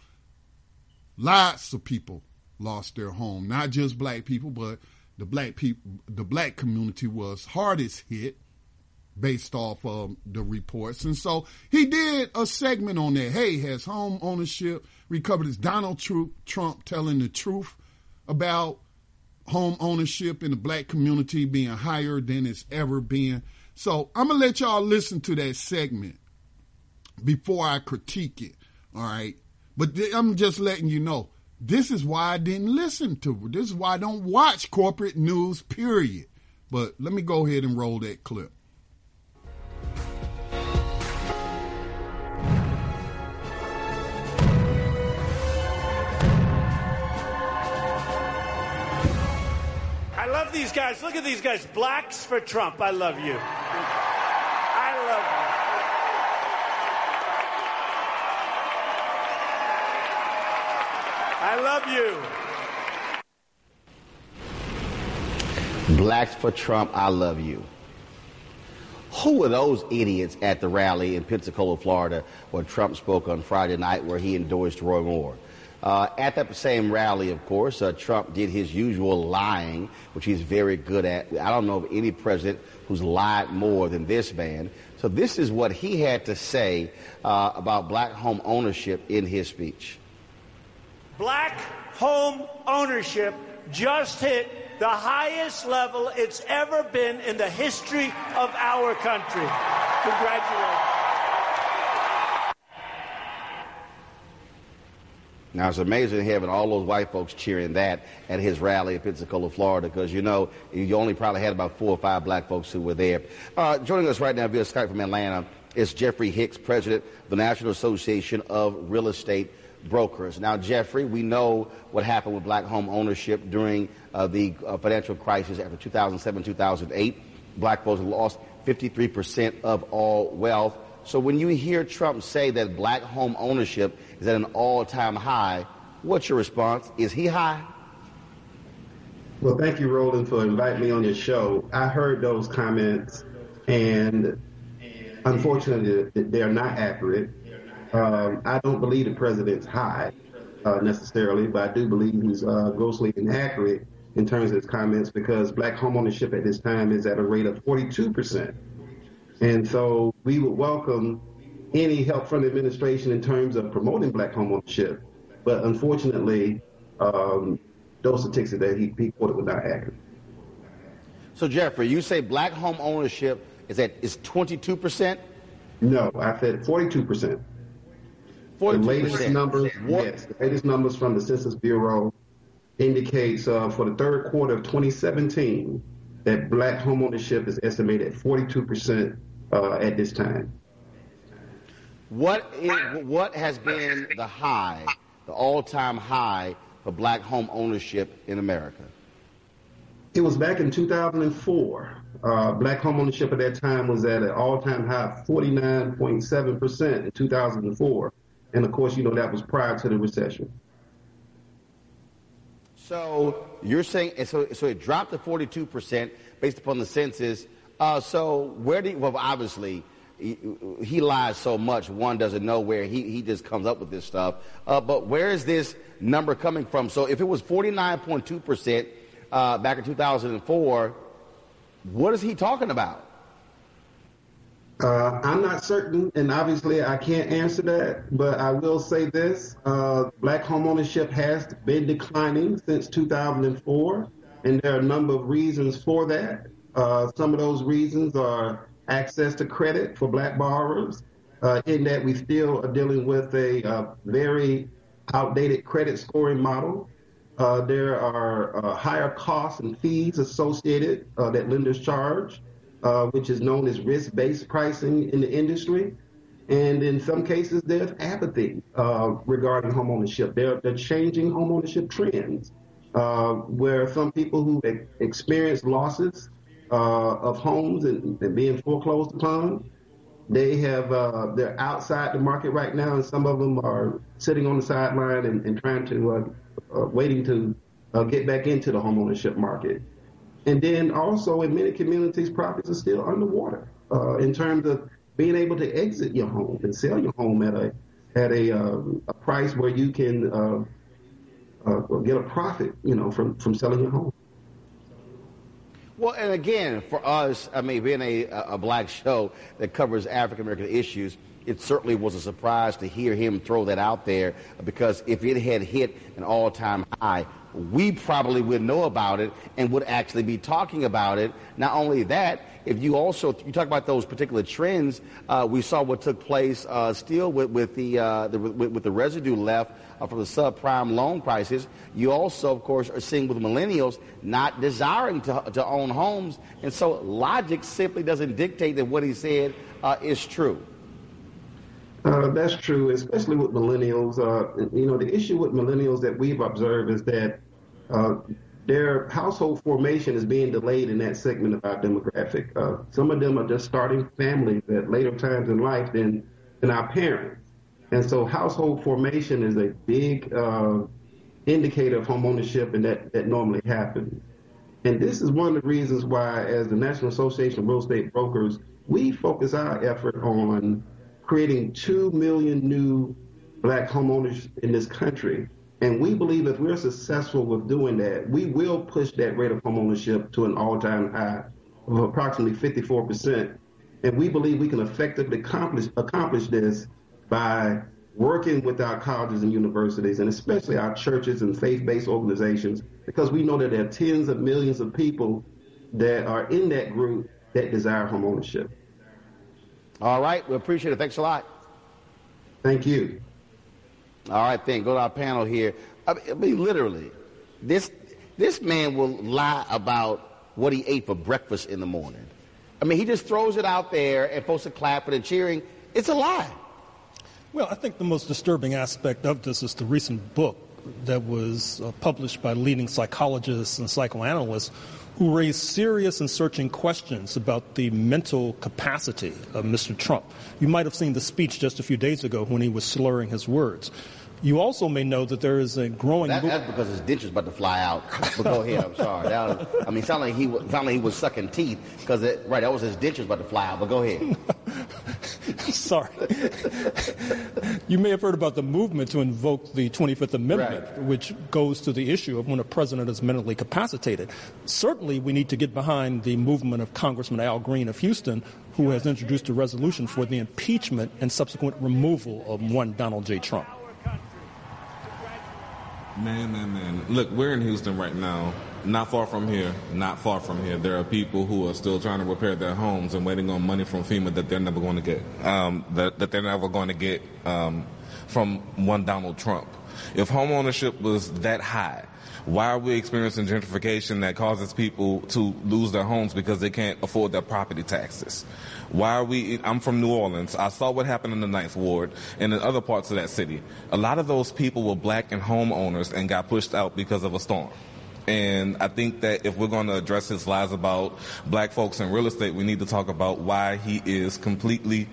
Lots of people lost their home, not just black people, but the black people, the black community was hardest hit based off of the reports. And so he did a segment on that. Hey, has home ownership recovered? Is Donald Trump telling the truth about home ownership in the black community being higher than it's ever been? So I'm going to let y'all listen to that segment before I critique it. All right. But th- I'm just letting you know, this is why I didn't listen to it. This is why I don't watch corporate news, period. But let me go ahead and roll that clip. I love these guys. Look at these guys. Blacks for Trump. I love you. I love you. I love you. Blacks for Trump. I love you. Who were those idiots at the rally in Pensacola, Florida, where Trump spoke on Friday night, where he endorsed Roy Moore? Uh, at that same rally, of course, uh, Trump did his usual lying, which he's very good at. I don't know of any president who's lied more than this man. So this is what he had to say uh, about black home ownership in his speech. Black home ownership just hit the highest level it's ever been in the history of our country. Congratulations. Now, it's amazing having all those white folks cheering that at his rally in Pensacola, Florida, because, you know, you only probably had about four or five black folks who were there. Uh, joining us right now via Skype from Atlanta is Jeffrey Hicks, president of the National Association of Real Estate Brokers. Now, Jeffrey, we know what happened with black home ownership during uh, the uh, financial crisis after two thousand seven, two thousand eight. Black folks lost fifty-three percent of all wealth. So when you hear Trump say that black home ownership is at an all-time high, what's your response? Is he high? Well, thank you, Roland, for inviting me on your show. I heard those comments, and unfortunately, they are not accurate. Um, I don't believe the president's high uh, necessarily, but I do believe he's uh, grossly inaccurate in terms of his comments, because black homeownership at this time is at a rate of forty-two percent. And so we would welcome any help from the administration in terms of promoting black homeownership. But unfortunately, um, those statistics that he, he quoted were not accurate. So, Jeffrey, you say black home ownership is at is twenty-two percent? No, I said forty-two percent. forty-two percent. The latest numbers, what? yes, the latest numbers from the Census Bureau indicates uh, for the third quarter of twenty seventeen that black homeownership is estimated at forty-two percent uh, at this time. What is, what has been the high, the all-time high for black home ownership in America? It was back in two thousand four. Uh, black homeownership at that time was at an all-time high of forty-nine point seven percent in two thousand four. And of course, you know, that was prior to the recession. So you're saying, so, so it dropped to forty-two percent based upon the census. Uh, so where do you, well, obviously, he, he lies so much, one doesn't know where he, he just comes up with this stuff. Uh, but where is this number coming from? So if it was forty-nine point two percent uh, back in two thousand four, what is he talking about? Uh, I'm not certain, and obviously I can't answer that, but I will say this. Uh, black homeownership has been declining since two thousand four, and there are a number of reasons for that. Uh, some of those reasons are access to credit for black borrowers, uh, in that we still are dealing with a uh, very outdated credit scoring model. Uh, there are uh, higher costs and fees associated uh, that lenders charge, Uh, which is known as risk-based pricing in the industry. And in some cases, there's apathy uh, regarding homeownership. They're, they're changing homeownership trends, uh, where some people who e- experience losses uh, of homes and, and being foreclosed upon, they have, uh, they're outside the market right now, and some of them are sitting on the sideline and, and trying to, uh, uh, waiting to uh, get back into the homeownership market. And then also in many communities, properties are still underwater uh, in terms of being able to exit your home and sell your home at a at a, uh, a price where you can uh, uh, get a profit, you know, from, from selling your home. Well, and again, for us, I mean, being a, a black show that covers African American issues, it certainly was a surprise to hear him throw that out there, because if it had hit an all-time high, we probably would know about it and would actually be talking about it. Not only that, if you also, you talk about those particular trends, uh, we saw what took place uh, still with, with, the, uh, the, with, with the residue left uh, from the subprime loan crisis. You also, of course, are seeing with millennials not desiring to, to own homes. And so logic simply doesn't dictate that what he said uh, is true. Uh, that's true, especially with millennials. Uh, you know, the issue with millennials that we've observed is that uh, their household formation is being delayed in that segment of our demographic. Uh, some of them are just starting families at later times in life than, than our parents. And so household formation is a big uh, indicator of homeownership, and that, that normally happens. And this is one of the reasons why, as the National Association of Real Estate Brokers, we focus our effort on creating two million new black homeowners in this country. And we believe if we're successful with doing that, we will push that rate of homeownership to an all-time high of approximately fifty-four percent. And we believe we can effectively accomplish, accomplish this by working with our colleges and universities, and especially our churches and faith-based organizations, because we know that there are tens of millions of people that are in that group that desire homeownership. All right. We appreciate it. Thanks a lot. Thank you. All right, then, go to our panel here. I mean, I mean, literally, this this man will lie about what he ate for breakfast in the morning. I mean, he just throws it out there, and folks are clapping and cheering. It's a lie. Well, I think the most disturbing aspect of this is the recent book that was uh, published by leading psychologists and psychoanalysts who raised serious and searching questions about the mental capacity of Mister Trump. You might have seen the speech just a few days ago when he was slurring his words. You also may know that there is a growing... That, that's because his dentures about to fly out. But go ahead, I'm sorry. That was, I mean, it sounded like he, was, sounded like he was sucking teeth, because, right, that was his dentures about to fly out, but go ahead. Sorry. You may have heard about the movement to invoke the twenty-fifth Amendment, right, which goes to the issue of when a president is mentally capacitated. Certainly, we need to get behind the movement of Congressman Al Green of Houston, who has introduced a resolution for the impeachment and subsequent removal of one Donald J. Trump. Man, man, man. Look, we're in Houston right now. Not far from here, not far from here, there are people who are still trying to repair their homes and waiting on money from FEMA that they're never going to get, um, that, that they're never going to get um, from one Donald Trump. If home ownership was that high, why are we experiencing gentrification that causes people to lose their homes because they can't afford their property taxes? Why are we, I'm from New Orleans. I saw what happened in the Ninth Ward and in other parts of that city. A lot of those people were black and homeowners and got pushed out because of a storm. And I think that if we're going to address his lies about black folks in real estate, we need to talk about why he is completely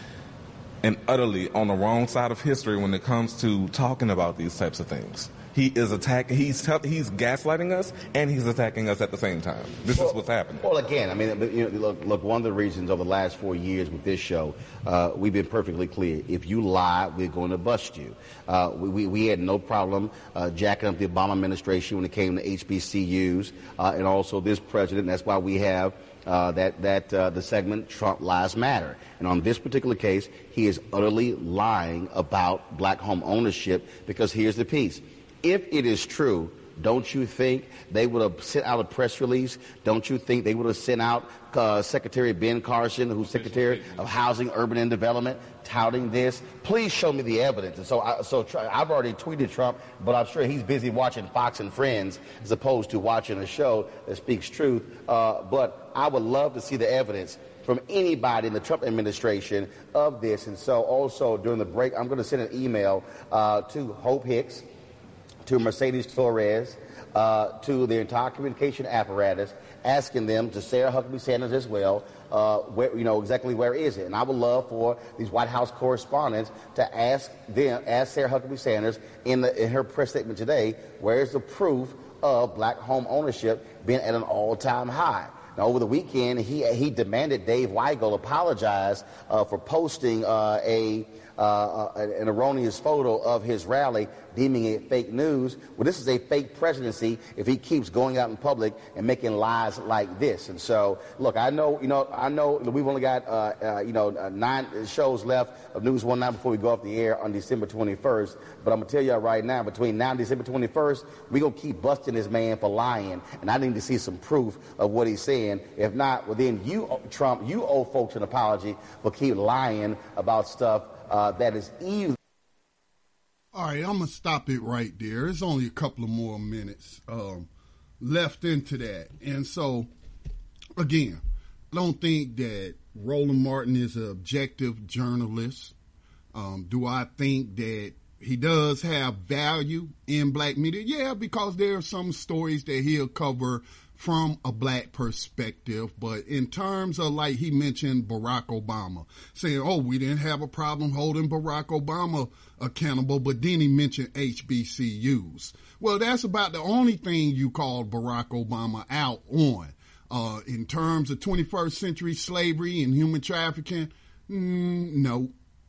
and utterly on the wrong side of history when it comes to talking about these types of things. He is attacking, he's he's gaslighting us, and he's attacking us at the same time. This well, is what's happening. Well, again, I mean, you know, look, look, one of the reasons over the last four years with this show, uh, we've been perfectly clear. If you lie, we're going to bust you. Uh, we, we, we had no problem uh, jacking up the Obama administration when it came to H B C Us, uh, and also this president. That's why we have uh, that, that uh, the segment, Trump Lies Matter. And on this particular case, he is utterly lying about black home ownership, because here's the piece. If it is true, don't you think they would have sent out a press release? Don't you think they would have sent out uh, Secretary Ben Carson, who's Secretary of Housing, Urban and Development, touting this? Please show me the evidence. And so, I, so I've already tweeted Trump, but I'm sure he's busy watching Fox and Friends as opposed to watching a show that speaks truth. Uh, but I would love to see the evidence from anybody in the Trump administration of this. And so also during the break, I'm going to send an email uh, to Hope Hicks, to Mercedes Torres, uh, to the entire communication apparatus, asking them, to Sarah Huckabee Sanders as well, uh, where, you know, exactly where is it? And I would love for these White House correspondents to ask them, ask Sarah Huckabee Sanders in, the, in her press statement today, where is the proof of black home ownership being at an all-time high? Now, over the weekend, he he demanded Dave Weigel apologize uh, for posting uh, a uh, an erroneous photo of his rally, deeming it fake news. Well, this is a fake presidency if he keeps going out in public and making lies like this. And so, look, I know, you know, I know we've only got, uh, uh, you know, nine shows left of News one nine before we go off the air on December twenty-first. But I'm going to tell you right now, between now and December twenty-first, we're going to keep busting this man for lying. And I need to see some proof of what he's saying. If not, well, then you, Trump, you owe folks an apology for keep lying about stuff uh, that is evil. All right, I'm going to stop it right there. There's only a couple of more minutes um, left into that. And so, again, I don't think that Roland Martin is an objective journalist. Um, do I think that he does have value in black media? Yeah, because there are some stories that he'll cover from a black perspective. But in terms of, like he mentioned, Barack Obama, saying, oh, we didn't have a problem holding Barack Obama accountable, but then he mentioned H B C Us. Well, that's about the only thing you called Barack Obama out on. Uh, in terms of twenty-first century slavery and human trafficking, mm, no,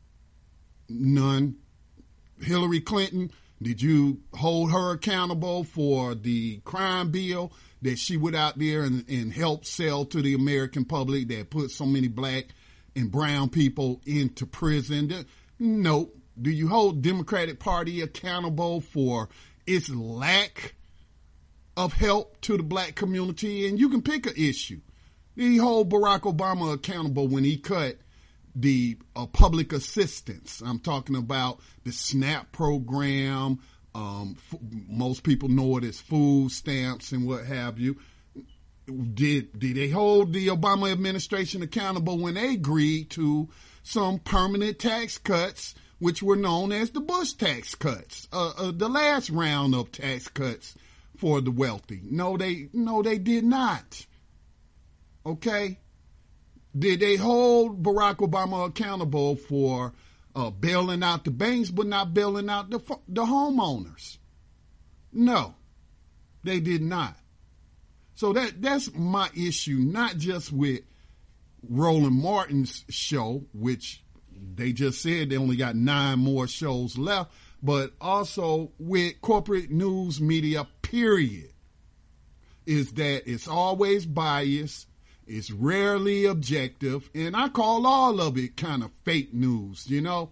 none. Hillary Clinton, did you hold her accountable for the crime bill that she went out there and, and helped sell to the American public that put so many black and brown people into prison? No. Do you hold Democratic Party accountable for its lack of help to the black community? And you can pick an issue. Did he hold Barack Obama accountable when he cut the uh, public assistance. I'm talking about the SNAP program. Um, f- most people know it as food stamps and what have you. Did did they hold the Obama administration accountable when they agreed to some permanent tax cuts, which were known as the Bush tax cuts, uh, uh, the last round of tax cuts for the wealthy? No, they no they did not. Okay, did they hold Barack Obama accountable for uh, bailing out the banks, but not bailing out the the homeowners? No, they did not. So that that's my issue, not just with Roland Martin's show, which they just said they only got nine more shows left, but also with corporate news media, period, is that it's always biased, it's rarely objective, and I call all of it kind of fake news, you know?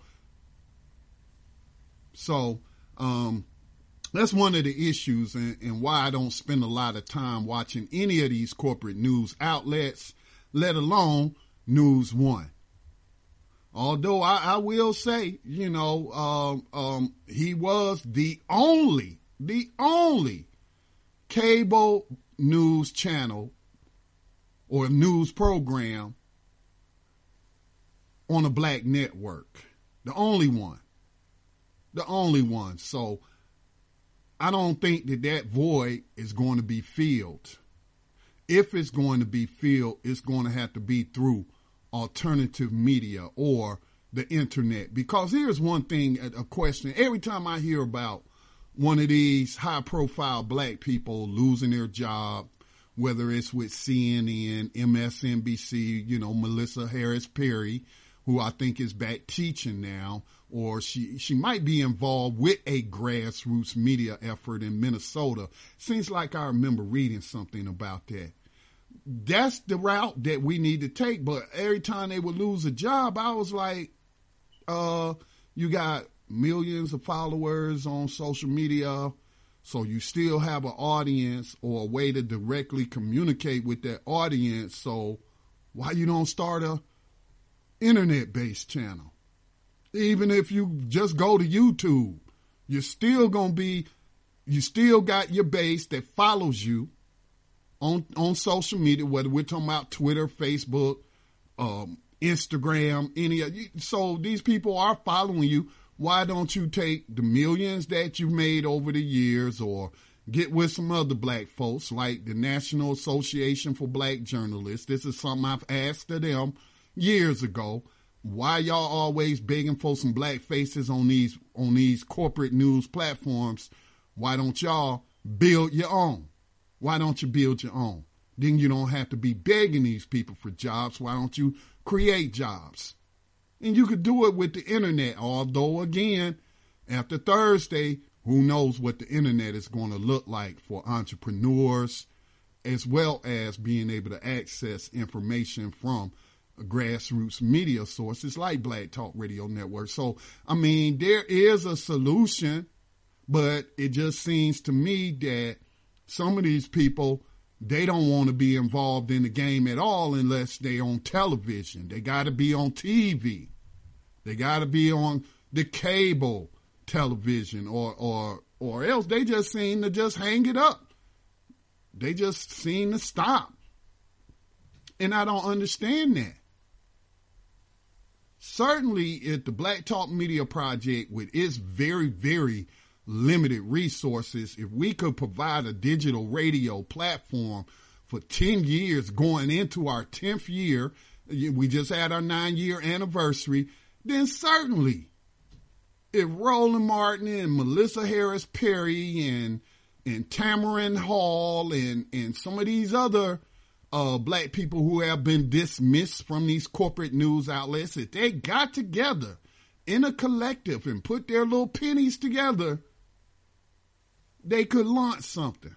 So, um... that's one of the issues and, and why I don't spend a lot of time watching any of these corporate news outlets, let alone News One. Although I, I will say, you know, um, um, he was the only, the only cable news channel or news program on a black network. The only one. The only one. So I don't think that that void is going to be filled. If it's going to be filled, it's going to have to be through alternative media or the internet. Because here's one thing, a question. Every time I hear about one of these high-profile black people losing their job, whether it's with C N N, M S N B C, you know, Melissa Harris Perry, who I think is back teaching now, or she, she might be involved with a grassroots media effort in Minnesota. Seems like I remember reading something about that. That's the route that we need to take. But every time they would lose a job, I was like, uh, you got millions of followers on social media, so you still have an audience or a way to directly communicate with that audience. So why you don't start a internet-based channel? Even if you just go to YouTube, you're still going to be, you still got your base that follows you on, on social media, whether we're talking about Twitter, Facebook, um, Instagram, any of you. So these people are following you. Why don't you take the millions that you've made over the years or get with some other black folks like the National Association for Black Journalists? This is something I've asked of them years ago. Why y'all always begging for some black faces on these on these corporate news platforms? Why don't y'all build your own? Why don't you build your own? Then you don't have to be begging these people for jobs. Why don't you create jobs? And you could do it with the internet. Although, again, after Thursday, who knows what the internet is going to look like for entrepreneurs, as well as being able to access information from grassroots media sources like Black Talk Radio Network. So, I mean, there is a solution, but it just seems to me that some of these people, they don't want to be involved in the game at all unless they're on television. They got to be on T V. They got to be on the cable television or, or, or else they just seem to just hang it up. They just seem to stop. And I don't understand that. Certainly, if the Black Talk Media Project, with its very, very limited resources, if we could provide a digital radio platform for ten years going into our tenth year, we just had our nine-year anniversary, then certainly, if Roland Martin and Melissa Harris Perry and and Tamarin Hall and, and some of these other uh, black people who have been dismissed from these corporate news outlets, if they got together in a collective and put their little pennies together, they could launch something.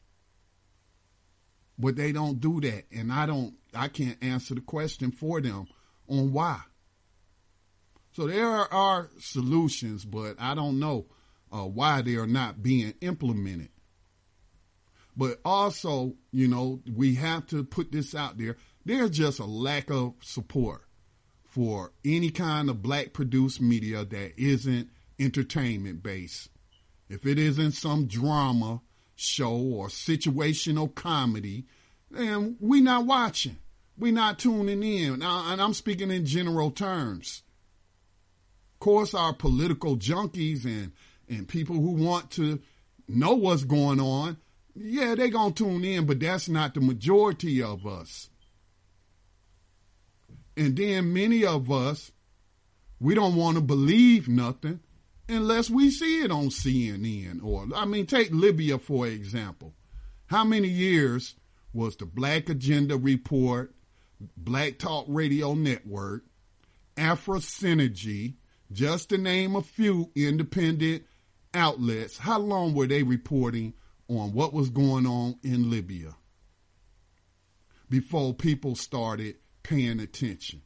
But they don't do that. And I don't, I can't answer the question for them on why. So there are, are solutions, but I don't know uh, why they are not being implemented. But also, you know, we have to put this out there. There's just a lack of support for any kind of black produced media that isn't entertainment based. If it isn't some drama show or situational comedy, then we not watching. We not tuning in. Now, and I'm speaking in general terms. Of course, our political junkies and, and people who want to know what's going on, yeah, they gonna tune in, but that's not the majority of us. And then many of us, we don't want to believe nothing unless we see it on C N N. Or, I mean, take Libya, for example. How many years was the Black Agenda Report, Black Talk Radio Network, Afro Synergy, just to name a few independent outlets, how long were they reporting on what was going on in Libya before people started paying attention?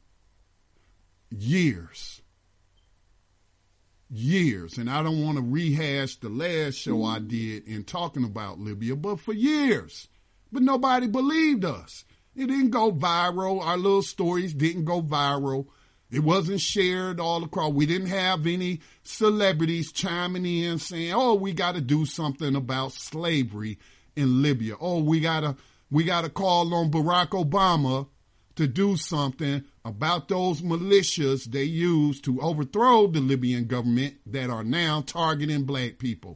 Years. Years. And I don't want to rehash the last show I did in talking about Libya, but for years. But nobody believed us. It didn't go viral. Our little stories didn't go viral. It wasn't shared all across. We didn't have any celebrities chiming in saying, oh, we got to do something about slavery in Libya. Oh, we got to we got to call on Barack Obama to do something about those militias they used to overthrow the Libyan government that are now targeting black people.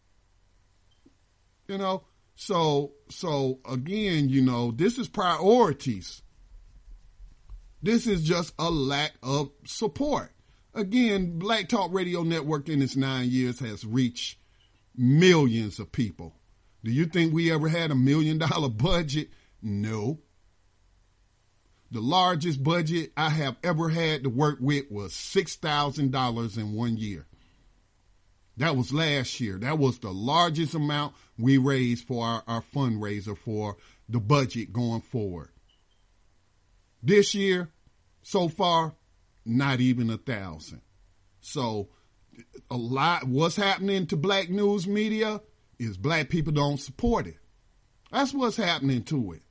You know, so so again, you know, this is priorities. This is just a lack of support. Again, Black Talk Radio Network in its nine years has reached millions of people. Do you think we ever had a million dollar budget? No. The largest budget I have ever had to work with was six thousand dollars in one year. That was last year. That was the largest amount we raised for our, our fundraiser for the budget going forward. This year, so far, not even a thousand. So a lot, what's happening to black news media is black people don't support it. That's what's happening to it.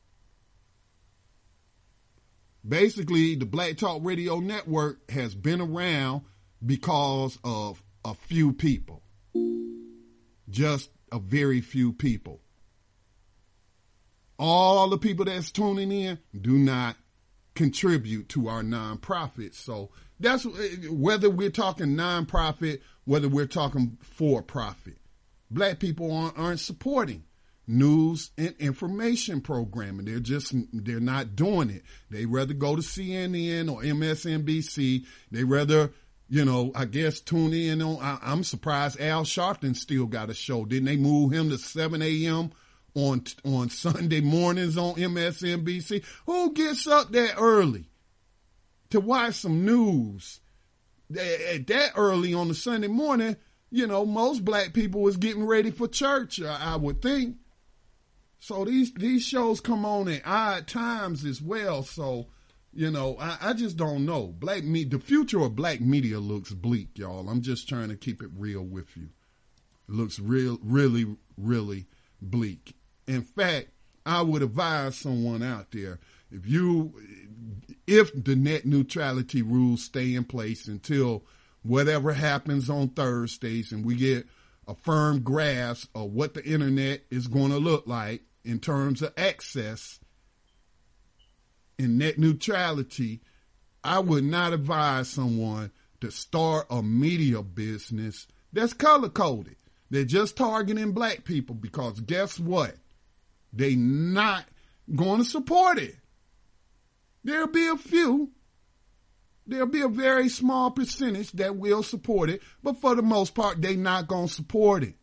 Basically, the Black Talk Radio Network has been around because of a few people. Just a very few people. All the people that's tuning in do not contribute to our nonprofit. So that's whether we're talking nonprofit, whether we're talking for profit. Black people aren't, aren't supporting news and information programming. They're just, they're not doing it. They rather go to C N N or M S N B C. They rather, you know, I guess tune in on, I, I'm surprised Al Sharpton still got a show. Didn't they move him to seven a.m. on on Sunday mornings on M S N B C? Who gets up that early to watch some news that, that early on a Sunday morning? You know, most black people was getting ready for church, I would think. So these these shows come on at odd times as well. So, you know, I, I just don't know. Black me, the future of black media looks bleak, y'all. I'm just trying to keep it real with you. It looks real, really, really bleak. In fact, I would advise someone out there, if you, if the net neutrality rules stay in place until whatever happens on Thursdays and we get a firm grasp of what the internet is going to look like in terms of access and net neutrality, I would not advise someone to start a media business that's color-coded. They're just targeting black people because guess what? They not going to support it. There'll be a few. There'll be a very small percentage that will support it, but for the most part, they not going to support it.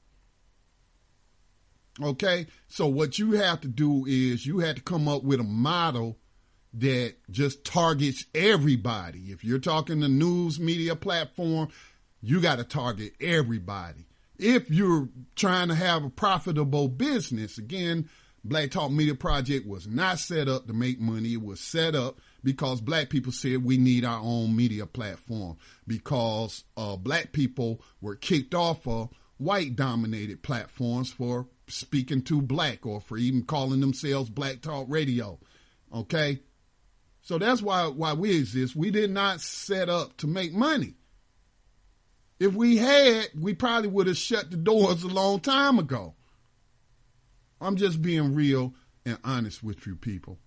Okay? So what you have to do is you have to come up with a model that just targets everybody. If you're talking the news media platform, you got to target everybody. If you're trying to have a profitable business, again, Black Talk Media Project was not set up to make money. It was set up because black people said we need our own media platform because uh, black people were kicked off of white-dominated platforms for speaking to black or for even calling themselves Black Talk Radio. Okay? So that's why, why we exist. We did not set up to make money. If we had, we probably would have shut the doors a long time ago. I'm just being real and honest with you people.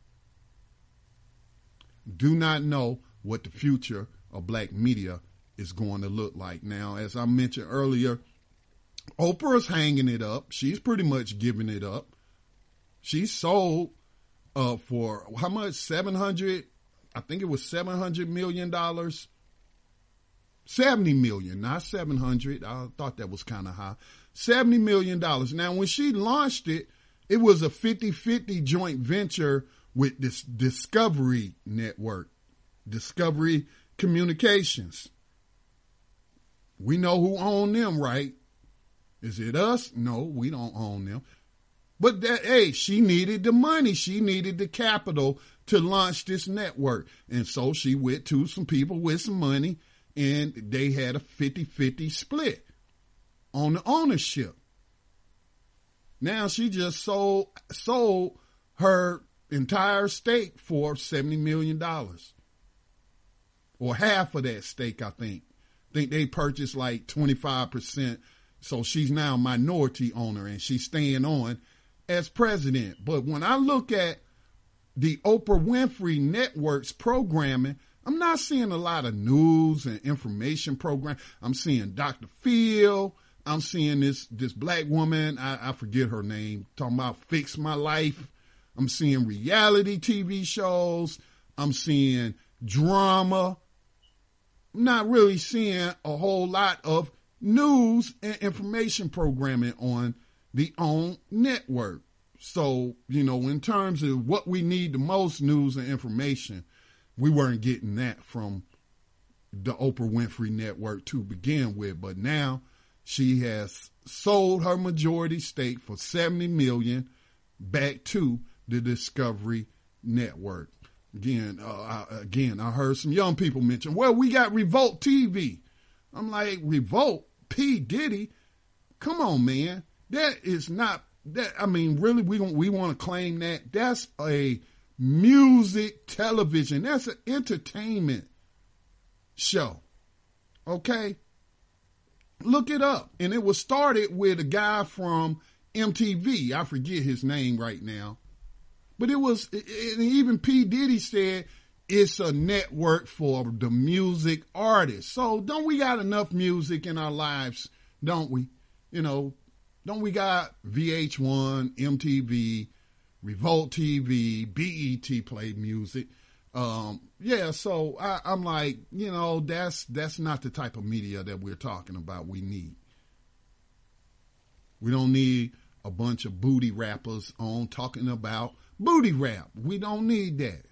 Do not know what the future of black media is going to look like. Now, as I mentioned earlier, Oprah's hanging it up. She's pretty much giving it up. She sold uh, for how much? seven hundred, I think it was seven hundred million dollars. seventy million dollars, not seven hundred. I thought that was kind of high. seventy million dollars. Now, when she launched it, it was a fifty-fifty joint venture with this Discovery Network, Discovery Communications. We know who owned them, right? Is it us? No, we don't own them. But that, hey, she needed the money. She needed the capital to launch this network. And so she went to some people with some money, and they had a fifty-fifty split on the ownership. Now she just sold sold her entire stake for seventy million dollars. Or half of that stake, I think. I think they purchased like twenty-five percent. So she's now a minority owner, and she's staying on as president. But when I look at the Oprah Winfrey Network's programming, I'm not seeing a lot of news and information program. I'm seeing Doctor Phil. I'm seeing this this black woman, I, I forget her name, talking about Fix My Life. I'm seeing reality T V shows. I'm seeing drama. I'm not really seeing a whole lot of news and information programming on the OWN network. So, you know, in terms of what we need the most, news and information, we weren't getting that from the Oprah Winfrey Network to begin with. But now she has sold her majority stake for seventy million dollars back to the Discovery Network. Again, uh, I, again, I heard some young people mention, well, we got Revolt T V. I'm like, Revolt? P. Diddy? Come on, man. That is not, that. I mean, really, we, we want to claim that? That's a music television. That's an entertainment show. Okay? Look it up. And it was started with a guy from M T V. I forget his name right now. But it was, and even P. Diddy said, it's a network for the music artists. So don't we got enough music in our lives, don't we? You know, don't we got V H one, M T V, Revolt T V, B E T play music? Um, yeah, so I, I'm like, you know, that's that's not the type of media that we're talking about we need. We don't need a bunch of booty rappers on talking about booty rap. We don't need that.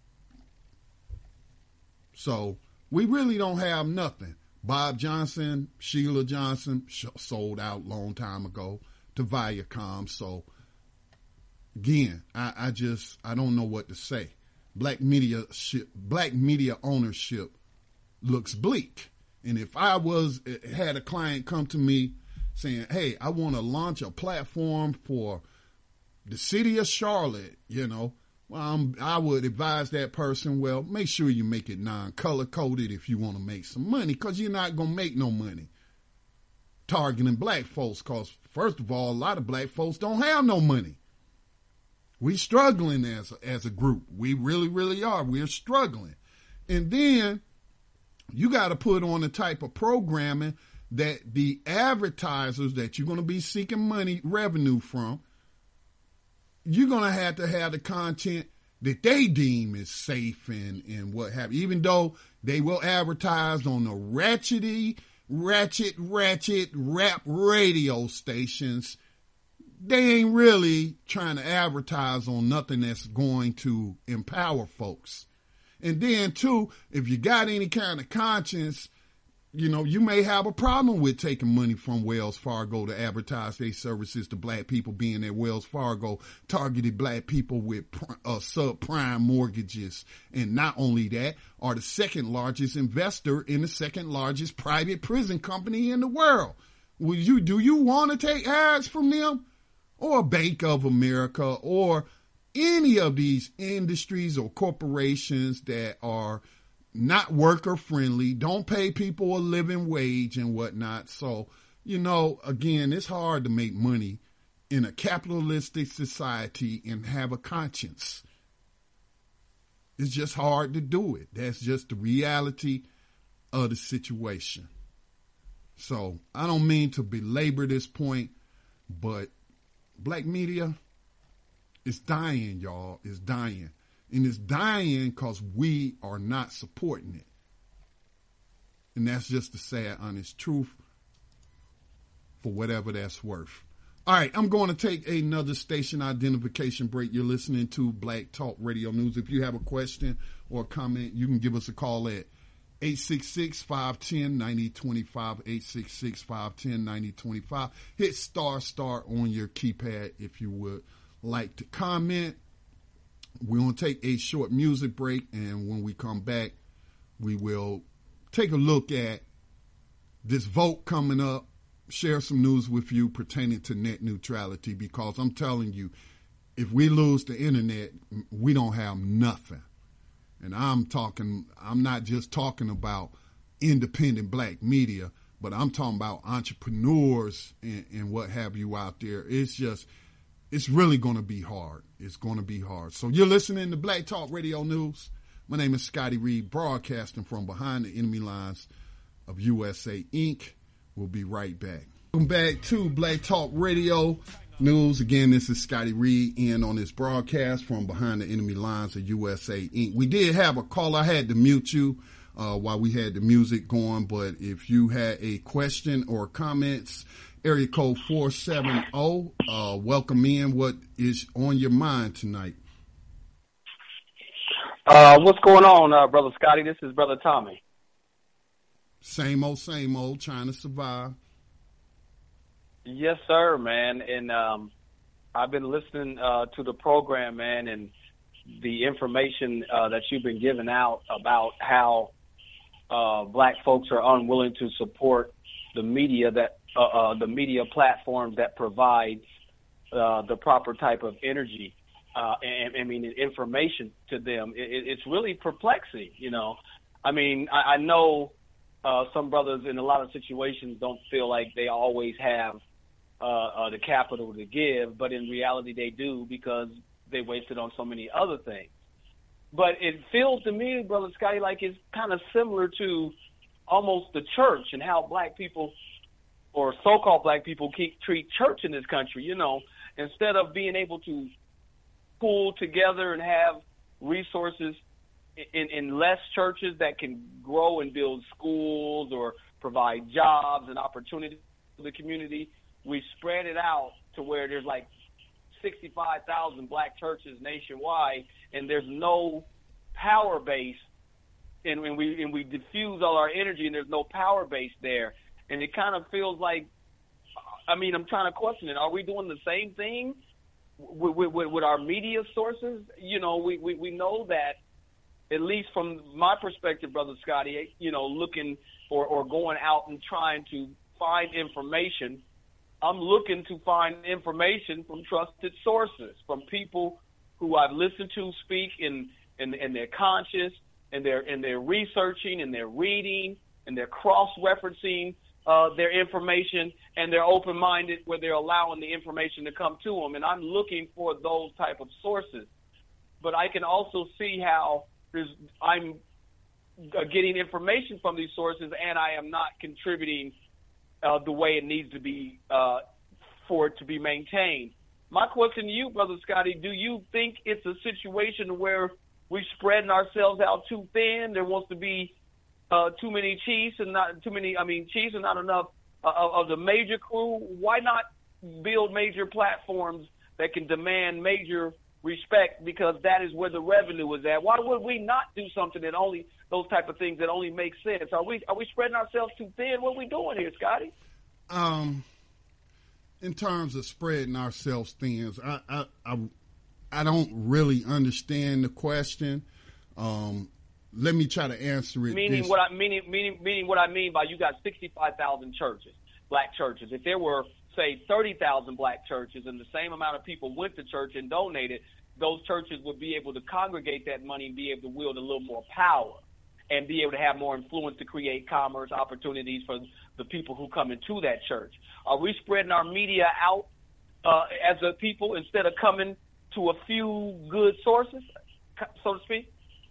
So we really don't have nothing. Bob Johnson, Sheila Johnson sold out long time ago to Viacom. So again, I, I just, I don't know what to say. Black media, black media ownership looks bleak. And if I was, had a client come to me saying, hey, I want to launch a platform for the city of Charlotte, you know, well, I'm, I would advise that person, well, make sure you make it non-color coded if you want to make some money, because you're not going to make no money targeting black folks, because first of all, a lot of black folks don't have no money. We struggling as a, as a group. We really, really are. We're struggling. And then you got to put on the type of programming that the advertisers that you're going to be seeking money, revenue from, you're going to have to have the content that they deem is safe and, and what have you. Even though they will advertise on the ratchety, ratchet, ratchet rap radio stations, they ain't really trying to advertise on nothing that's going to empower folks. And then, too, if you got any kind of conscience, you know, you may have a problem with taking money from Wells Fargo to advertise their services to black people, being that Wells Fargo targeted black people with uh, subprime mortgages. And not only that, are the second largest investor in the second largest private prison company in the world. Will you, do you want to take ads from them? Or Bank of America, or any of these industries or corporations that are not worker friendly, don't pay people a living wage and whatnot. So, you know, again, it's hard to make money in a capitalistic society and have a conscience. It's just hard to do it. That's just the reality of the situation. So I don't mean to belabor this point, but black media is dying, y'all. It's dying. And it's dying because we are not supporting it. And that's just the sad, honest truth, for whatever that's worth. All right, I'm going to take another station identification break. You're listening to Black Talk Radio News. If you have a question or a comment, you can give us a call at eight six six, five one zero, nine zero two five, eight six six, five one zero, nine zero two five. Hit star star on your keypad if you would like to comment. We're going to take a short music break, and when we come back, we will take a look at this vote coming up, share some news with you pertaining to net neutrality, because I'm telling you, if we lose the internet, we don't have nothing. And I'm talking, I'm not just talking about independent black media, but I'm talking about entrepreneurs and, and what have you out there. It's just, it's really going to be hard. It's going to be hard. So you're listening to Black Talk Radio News. My name is Scotty Reed, broadcasting from behind the enemy lines of U S A Incorporated. We'll be right back. Welcome back to Black Talk Radio News. Again, this is Scotty Reed in on this broadcast from behind the enemy lines of U S A Incorporated. We did have a call. I had to mute you uh, while we had the music going, but if you had a question or comments, area code four seven zero, uh, welcome in. What is on your mind tonight? Uh, what's going on, uh, Brother Scotty? This is Brother Tommy. Same old, same old, trying to survive. Yes, sir, man. And um, I've been listening uh, to the program, man, and the information uh, that you've been giving out about how uh, black folks are unwilling to support the media that uh, uh, the media platforms that provides uh, the proper type of energy. Uh, and I mean, information to them. It, it's really perplexing, you know. I mean, I, I know. Uh, some brothers in a lot of situations don't feel like they always have uh, uh, the capital to give, but in reality they do, because they wasted on so many other things. But it feels to me, Brother Scotty, like it's kind of similar to almost the church and how black people, or so-called black people, keep, treat church in this country. You know, instead of being able to pull together and have resources In, in less churches that can grow and build schools or provide jobs and opportunities for the community, we spread it out to where there's like sixty-five thousand black churches nationwide, and there's no power base, and, and we and we diffuse all our energy, and there's no power base there. And it kind of feels like, I mean, I'm trying to question it. Are we doing the same thing with, with, with our media sources? You know, we, we, we know that, at least from my perspective, Brother Scotty, you know, looking or, or going out and trying to find information, I'm looking to find information from trusted sources, from people who I've listened to speak, and and, and they're conscious, and they're and they're researching, and they're reading, and they're cross-referencing uh, their information, and they're open-minded where they're allowing the information to come to them. And I'm looking for those type of sources. But I can also see how I'm getting information from these sources, and I am not contributing uh, the way it needs to be uh, for it to be maintained. My question to you, Brother Scotty, do you think it's a situation where we're spreading ourselves out too thin? There wants to be uh, too many chiefs and not too many, I mean, chiefs and not enough uh, of the major crew? Why not build major platforms that can demand major respect, because that is where the revenue is at? Why would we not do something that only, those type of things that only make sense? Are we are we spreading ourselves too thin? What are we doing here, Scotty? Um, in terms of spreading ourselves thin, I I I, I don't really understand the question. Um, let me try to answer it. Meaning this. what I meaning meaning meaning what I mean by, you got sixty-five thousand churches, black churches. If there were say, thirty thousand black churches and the same amount of people went to church and donated, those churches would be able to congregate that money and be able to wield a little more power and be able to have more influence to create commerce opportunities for the people who come into that church. Are we spreading our media out uh, as a people instead of coming to a few good sources, so to speak?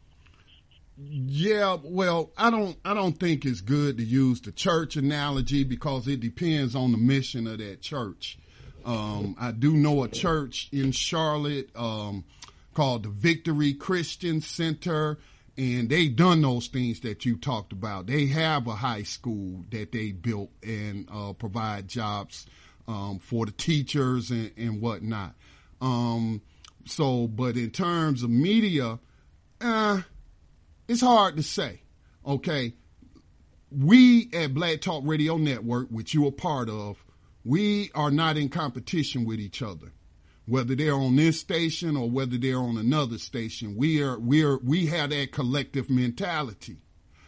Yeah, well, I don't I don't think it's good to use the church analogy because it depends on the mission of that church. Um, I do know a church in Charlotte um, called the Victory Christian Center, and they done those things that you talked about. They have a high school that they built and uh, provide jobs um, for the teachers and, and whatnot. Um, so, but in terms of media, uh, it's hard to say, okay? We at Black Talk Radio Network, which you're a part of, we are not in competition with each other. Whether they're on this station or whether they're on another station, we are we are we have that collective mentality.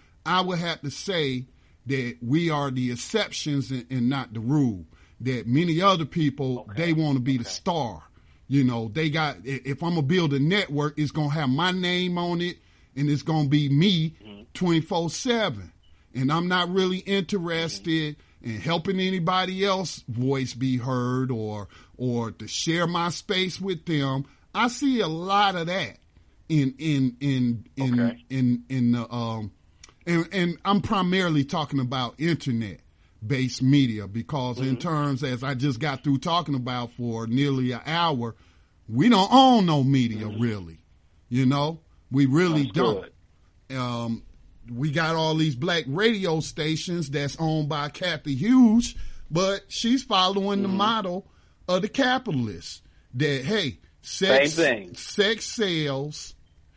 I would have to say that we are the exceptions and, and not the rule. That many other people, okay. they want to be okay. the star. You know, they got, if I'm gonna build a network, it's gonna have my name on it and it's gonna be me twenty-four seven. And I'm not really interested mm-hmm. in helping anybody else voice be heard or or to share my space with them. I see a lot of that in in in in okay. in in the um and, and I'm primarily talking about internet based media because mm-hmm. in terms, as I just got through talking about for nearly an hour, we don't own no media mm-hmm. really. You know, we really that's don't. Good. Um We got all these black radio stations that's owned by Kathy Hughes, but she's following mm-hmm. the model of the capitalists that, hey, sex, sex sells,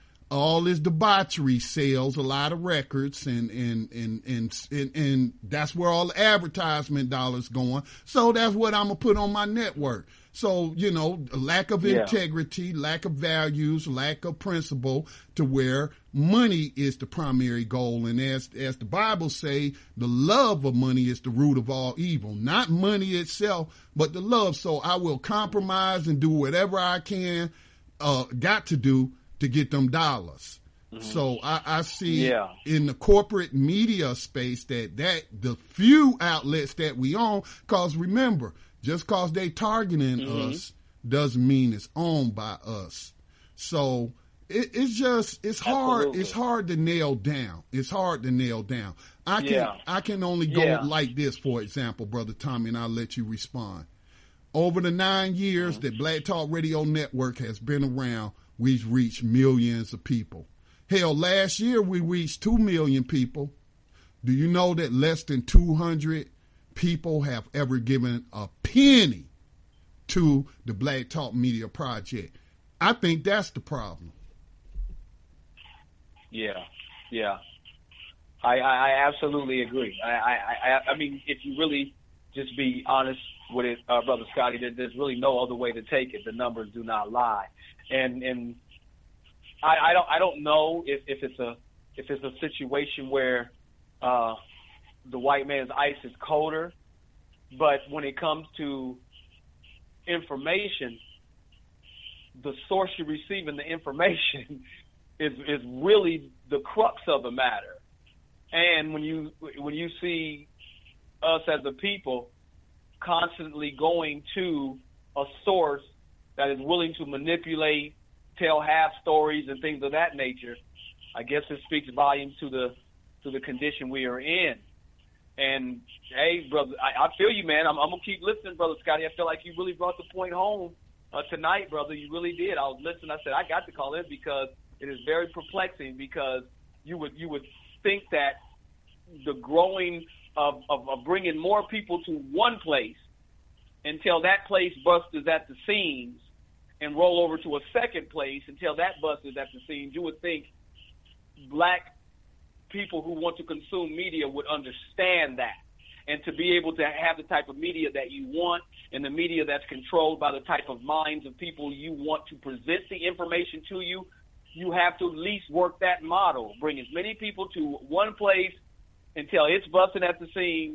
all this debauchery sells a lot of records, and and, and, and, and, and that's where all the advertisement dollars going. So that's what I'm going to put on my network. So, you know, lack of yeah. integrity, lack of values, lack of principle to where money is the primary goal. And as as the Bible say, the love of money is the root of all evil. Not money itself, but the love. So I will compromise and do whatever I can, uh, got to do to get them dollars. Mm-hmm. So I, I see yeah. in the corporate media space that, that the few outlets that we own, because remember, just because they targeting mm-hmm. us doesn't mean it's owned by us. So it, it's just it's hard. Absolutely. It's hard to nail down. It's hard to nail down. I can yeah. I can only go yeah. like this, for example, Brother Tommy, and I'll let you respond. Over the nine years mm-hmm. that Black Talk Radio Network has been around, we've reached millions of people. Hell, last year we reached two million people. Do you know that less than two hundred people have ever given a penny to the Black Talk Media Project? I think that's the problem. Yeah, yeah. I, I, I absolutely agree. I, I, I, I mean, if you really just be honest with it, uh, Brother Scotty, there, there's really no other way to take it. The numbers do not lie. And and I, I don't I don't know if, if it's a if it's a situation where uh, the white man's ice is colder, but when it comes to information, the source you're receiving the information is is really the crux of the matter. And when you when you see us as a people constantly going to a source that is willing to manipulate, tell half stories and things of that nature, I guess it speaks volumes to the to the condition we are in. And hey, brother, I, I feel you, man. I'm, I'm gonna keep listening, Brother Scotty. I feel like you really brought the point home uh, tonight, brother. You really did. I was listening. I said I got to call in because it is very perplexing. Because you would you would think that the growing of, of, of bringing more people to one place until that place busts at the seams, and roll over to a second place until that busts at the seams, you would think black people who want to consume media would understand that. And to be able to have the type of media that you want and the media that's controlled by the type of minds of people you want to present the information to you, you have to at least work that model. Bring as many people to one place until it's busting at the seams,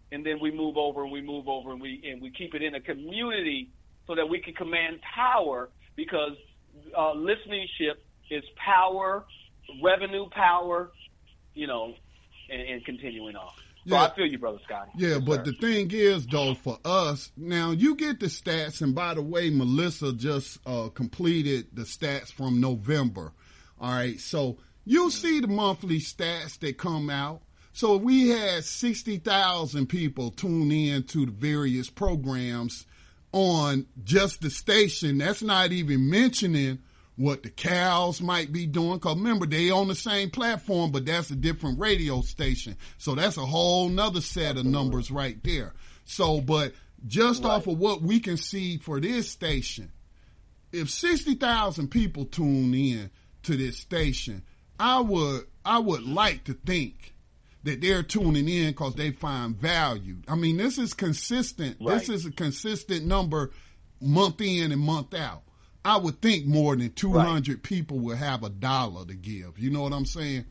and then we move over and we move over and we and we keep it in a community so that we can command power, because uh, listenership is power, revenue power, you know, and, and continuing on. So yeah. I feel you, Brother Scotty. Yeah, yes, but sir. the thing is, though, for us, now you get the stats, and by the way, Melissa just uh, completed the stats from November. All right, so you see the monthly stats that come out. So we had sixty thousand people tune in to the various programs on just the station. That's not even mentioning what the cows might be doing. Because remember, they on the same platform, but that's a different radio station. So that's a whole nother set of numbers right there. So, but just right. off of what we can see for this station, if sixty thousand people tune in to this station, I would, I would like to think that they're tuning in because they find value. I mean, this is consistent. Right. This is a consistent number month in and month out. I would think more than two hundred right. people will have a dollar to give. You know what I'm saying?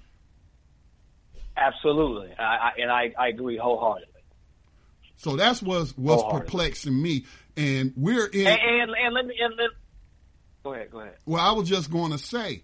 Absolutely. I, I, and I, I agree wholeheartedly. So that's what's, what's perplexing me. And we're in. And, and, and let me, and let, go ahead, go ahead. Well, I was just going to say,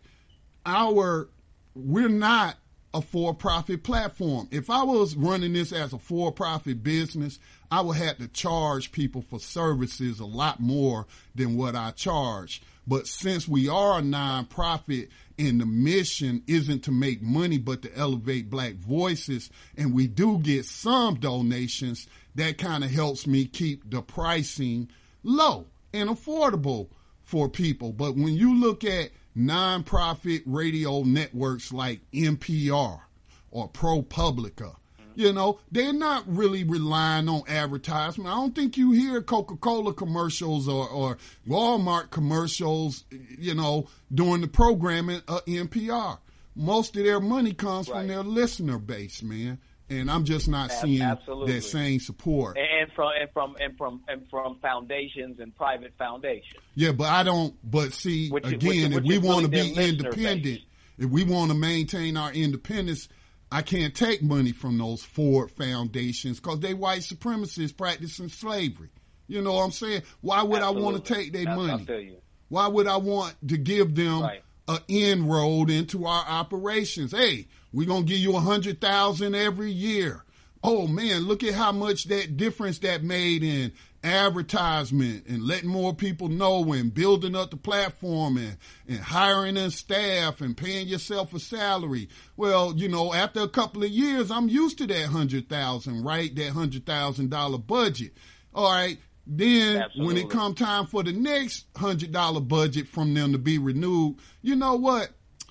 our, we're not a for-profit platform. If I was running this as a for-profit business, I would have to charge people for services a lot more than what I charge. But since we are a nonprofit and the mission isn't to make money but to elevate black voices, and we do get some donations, that kind of helps me keep the pricing low and affordable for people. But when you look at nonprofit radio networks like N P R or ProPublica, you know, they're not really relying on advertisement. I don't think you hear Coca-Cola commercials or, or Walmart commercials, you know, during the programming of N P R. Most of their money comes right. from their listener base, man. And I'm just not seeing Absolutely. that same support. And from and from and from and from foundations and private foundations. Yeah, but I don't. But see, which, again, which, which if we want to really be independent, base. if we want to maintain our independence, I can't take money from those Ford foundations because they white supremacists practicing slavery. You know what I'm saying? Why would Absolutely. I want to take their money? I feel you. Why would I want to give them right. an inroad into our operations? Hey, we're going to give you a hundred thousand every year. Oh man, look at how much that difference that made in advertisement and letting more people know and building up the platform and, and hiring in staff and paying yourself a salary. Well, you know, after a couple of years, I'm used to that hundred thousand, right? That hundred thousand dollar budget. All right. Then Absolutely. when it come time for the next hundred dollar budget from them to be renewed, you know what?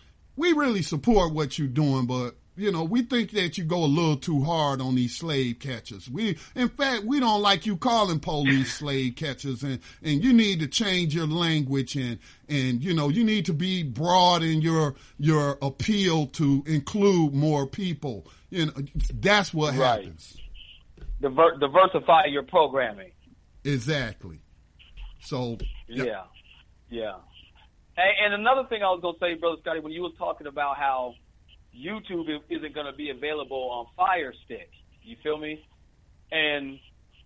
We really support what you're doing, but you know, we think that you go a little too hard on these slave catchers. We, in fact, we don't like you calling police slave catchers, and, and you need to change your language, and, and, you know, you need to be broad in your, your appeal to include more people. You know, that's what right. happens. Diver- diversify your programming. Exactly. So. Yeah. Yeah. yeah. And, and another thing I was going to say, Brother Scotty, when you was talking about how YouTube isn't going to be available on Fire Stick. You feel me? And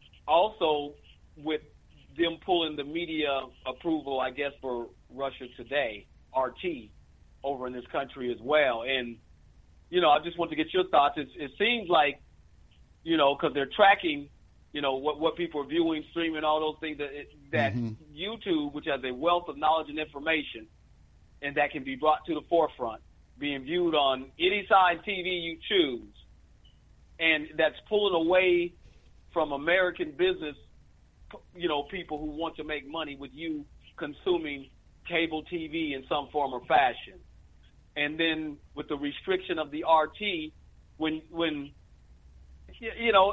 also with them pulling the media approval, I guess, for Russia Today, R T, over in this country as well. And, you know, I just want to get your thoughts. It, it seems like, you know, because they're tracking, you know, what, what people are viewing, streaming, all those things, that, it, that mm-hmm. YouTube, which has a wealth of knowledge and information, and that can be brought to the forefront, being viewed on any side T V you choose, and that's pulling away from American business, you know, people who want to make money with you consuming cable T V in some form or fashion. And then with the restriction of the R T, when, when you know,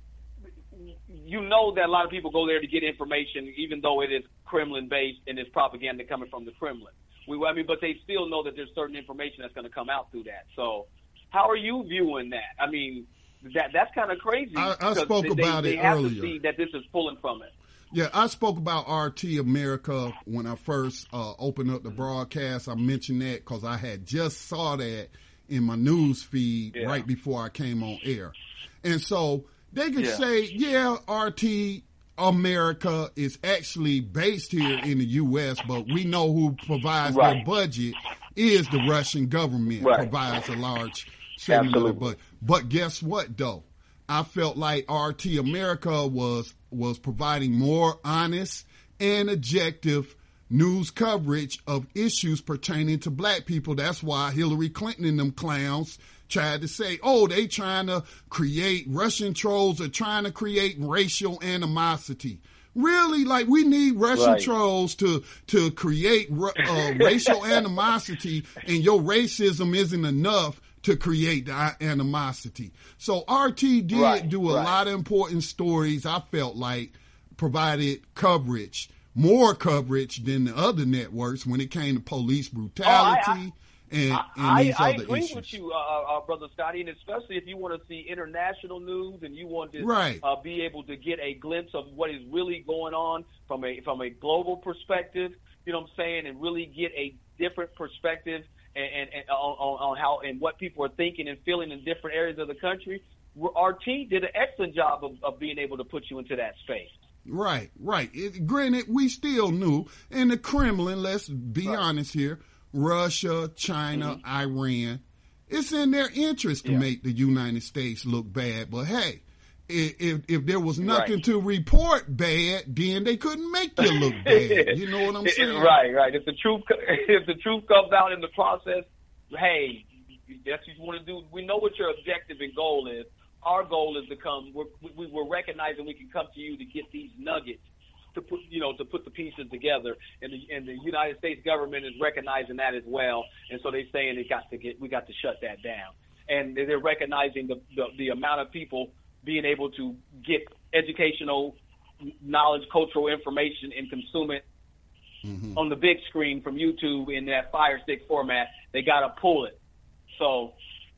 you know that a lot of people go there to get information, even though it is Kremlin-based and it's propaganda coming from the Kremlin. We, I mean, but they still know that there's certain information that's going to come out through that. So, how are you viewing that? I mean, that that's kind of crazy. I, I spoke they, about they, it they have earlier. To see that this is pulling from it. Yeah, I spoke about R T America when I first uh, opened up the broadcast. I mentioned that because I had just saw that in my news feed yeah. right before I came on air, and so They could Yeah. say, yeah, R T America is actually based here in the U S, but we know who provides Right. their budget is the Russian government. Right. Provides a large segment Absolutely. of the budget. But guess what, though? I felt like R T America was was providing more honest and objective news coverage of issues pertaining to black people. That's why Hillary Clinton and them clowns tried to say, oh, they trying to create, Russian trolls are trying to create racial animosity. Really? Like, we need Russian Right. trolls to to create uh, racial animosity, and your racism isn't enough to create the animosity. So R T did Right, do a right. lot of important stories, I felt like, provided coverage, more coverage than the other networks when it came to police brutality Oh, I- and, and I, these I other agree issues. with you, uh, uh, Brother Scotty, and especially if you want to see international news and you want to Right. uh, be able to get a glimpse of what is really going on from a from a global perspective, you know what I'm saying, and really get a different perspective and, and, and on, on, on how and what people are thinking and feeling in different areas of the country. R T did an excellent job of, of being able to put you into that space. Right, right. It, granted, we still knew, and the Kremlin, let's be Right. honest here, Russia, China, Mm-hmm. Iran, it's in their interest to Yeah. make the United States look bad. But hey, i- if if there was nothing Right. to report bad, then they couldn't make you look bad. You know what I'm saying? Right, right. If the truth if the truth comes out in the process, hey, that's what you want to do. We know what your objective and goal is. Our goal is to come. We're, we, we're recognizing we can come to you to get these nuggets to put, you know, to put the pieces together, and the and the United States government is recognizing that as well, and so they're saying they got to get, we got to shut that down, and they're recognizing the the, the amount of people being able to get educational knowledge, cultural information, and consume it Mm-hmm. on the big screen from YouTube in that Fire Stick format. They got to pull it. So,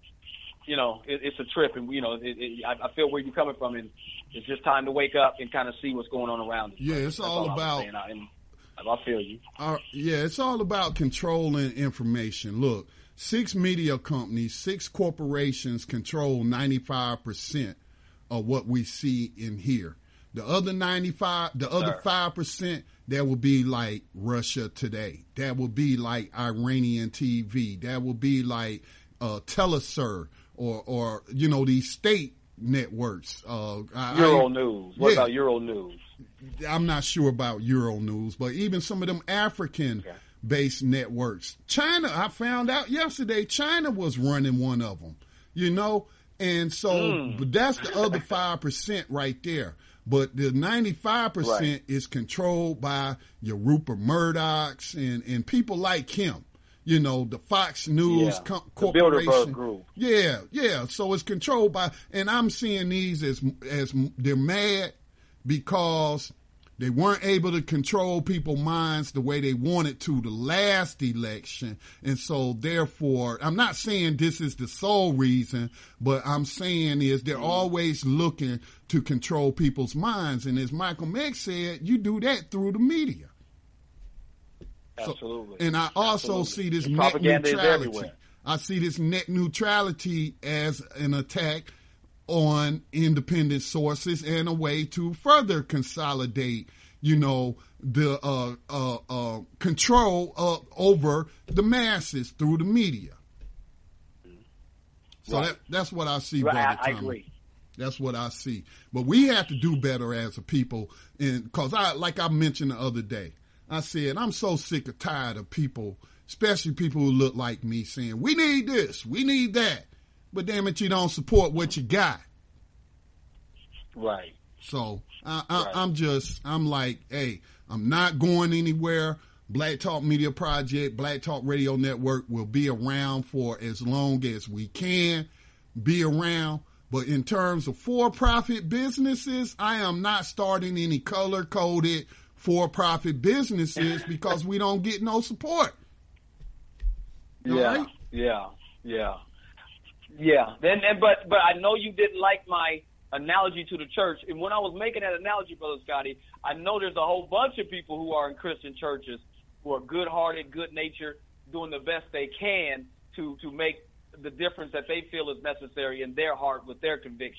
you know, it, it's a trip, and you know, it, it, I, I feel where you're coming from, and it's just time to wake up and kind of see what's going on around us. Yeah, it's That's all I was about- saying. I, and I feel you. Uh, yeah, it's all about controlling information. Look, six media companies, six corporations control ninety-five percent of what we see and hear. The other ninety-five, the other Sure. five percent, that will be like Russia Today. That will be like Iranian T V. That will be like uh, Telesur or, or, you know, these state networks. Uh, I- Euro I- News. What yeah. about Euro News? I'm not sure about Euro News, but even some of them African-based networks. China, I found out yesterday, China was running one of them, you know? And so Mm. but that's the other five percent right there. But the ninety-five percent Right. is controlled by your Rupert Murdochs and, and people like him. You know, the Fox News Yeah. co- The Bilderberg Corporation. Group. Yeah, yeah. So it's controlled by, and I'm seeing these as as they're mad because they weren't able to control people's minds the way they wanted to the last election. And so therefore, I'm not saying this is the sole reason, but I'm saying is they're always looking to control people's minds. And as Michael X said, you do that through the media. So- Absolutely. and I also Absolutely. see this The net propaganda is neutrality. everywhere. I see this net neutrality as an attack on independent sources and a way to further consolidate, you know, the uh, uh, uh, control uh, over the masses through the media. So Right. that, that's what I see, Right, Brother I, I Tommy. agree. That's what I see. But we have to do better as a people. And because I, like I mentioned the other day, I said, I'm so sick or tired of people, especially people who look like me, saying, we need this, we need that. But damn it, you don't support what you got. Right. So I, I, Right. I'm just, I'm like, hey, I'm not going anywhere. Black Talk Media Project, Black Talk Radio Network will be around for as long as we can be around. But in terms of for-profit businesses, I am not starting any color-coded for-profit businesses because we don't get no support. All Yeah, right? yeah, yeah, yeah. Then, and, but but I know you didn't like my analogy to the church, and when I was making that analogy, Brother Scotty, I know there's a whole bunch of people who are in Christian churches who are good-hearted, good-natured, doing the best they can to to make the difference that they feel is necessary in their heart with their convictions.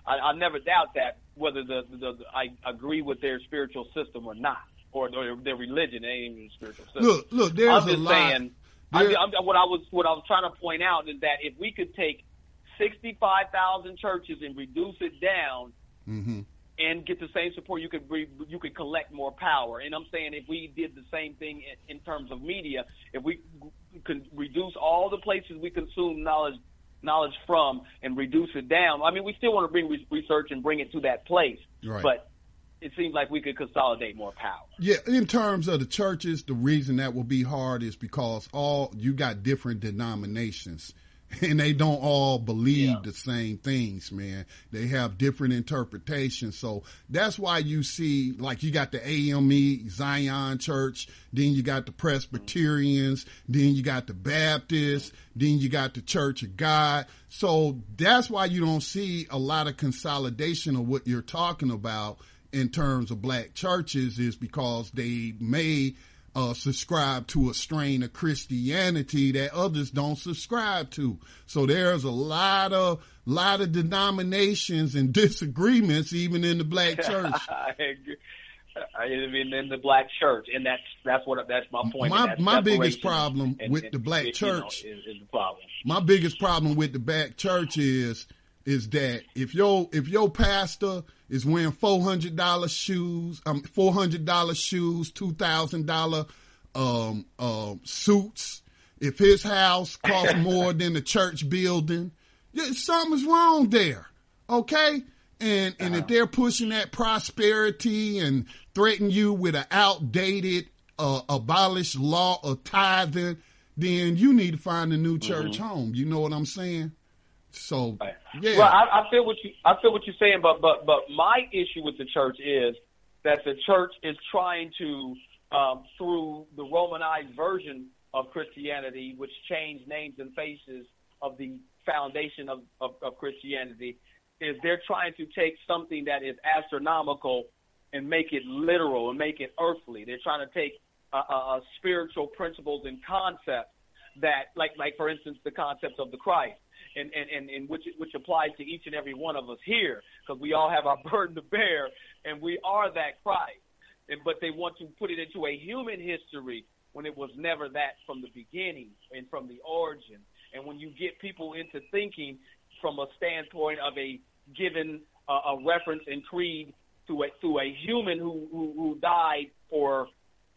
I, I never doubt that, whether the, the, the I agree with their spiritual system or not, or, or their religion. It ain't even a spiritual system. Look, look, there's I'm just a lot. saying, I'm, I'm, what I was what I was trying to point out is that if we could take sixty-five thousand churches and reduce it down, mm-hmm. and get the same support, you could re, you could collect more power. And I'm saying if we did the same thing in, in terms of media, if we could reduce all the places we consume knowledge knowledge from and reduce it down, I mean, we still want to bring re- research and bring it to that place, right. but it seems like we could consolidate more power. Yeah, in terms of the churches, the reason that will be hard is because all you got different denominations. And they don't all believe yeah. the same things, man. They have different interpretations. So that's why you see, like, you got the A M E, Zion Church, then you got the Presbyterians, then you got the Baptists, then you got the Church of God. So that's why you don't see a lot of consolidation of what you're talking about in terms of black churches, is because they may Uh, subscribe to a strain of Christianity that others don't subscribe to. So there's a lot of lot of denominations and disagreements even in the black church. I agree. I mean, in the black church, and that's that's what that's my point. My my biggest problem and, with and, the black you church know, is, is the problem. My biggest problem with the black church is is that if your if your pastor is wearing four hundred dollar shoes, um, four hundred dollar shoes, two thousand dollar um, um, suits, if his house costs more than the church building, yeah, something's wrong there. Okay, and and uh-huh. if they're pushing that prosperity and threaten you with an outdated, uh, abolished law of tithing, then you need to find a new church mm-hmm. home. You know what I'm saying? So, yeah. Well, I, I feel what you I feel what you're saying, but but but my issue with the church is that the church is trying to, um, through the Romanized version of Christianity, which changed names and faces of the foundation of, of, of Christianity, is they're trying to take something that is astronomical and make it literal and make it earthly. They're trying to take uh, uh, spiritual principles and concepts that, like like for instance, the concept of the Christ. And, and, and, and which which applies to each and every one of us here, because we all have our burden to bear, and we are that Christ. And, but they want to put it into a human history when it was never that from the beginning and from the origin. And when you get people into thinking from a standpoint of a given uh, a reference and creed to a, to a human who, who, who died for,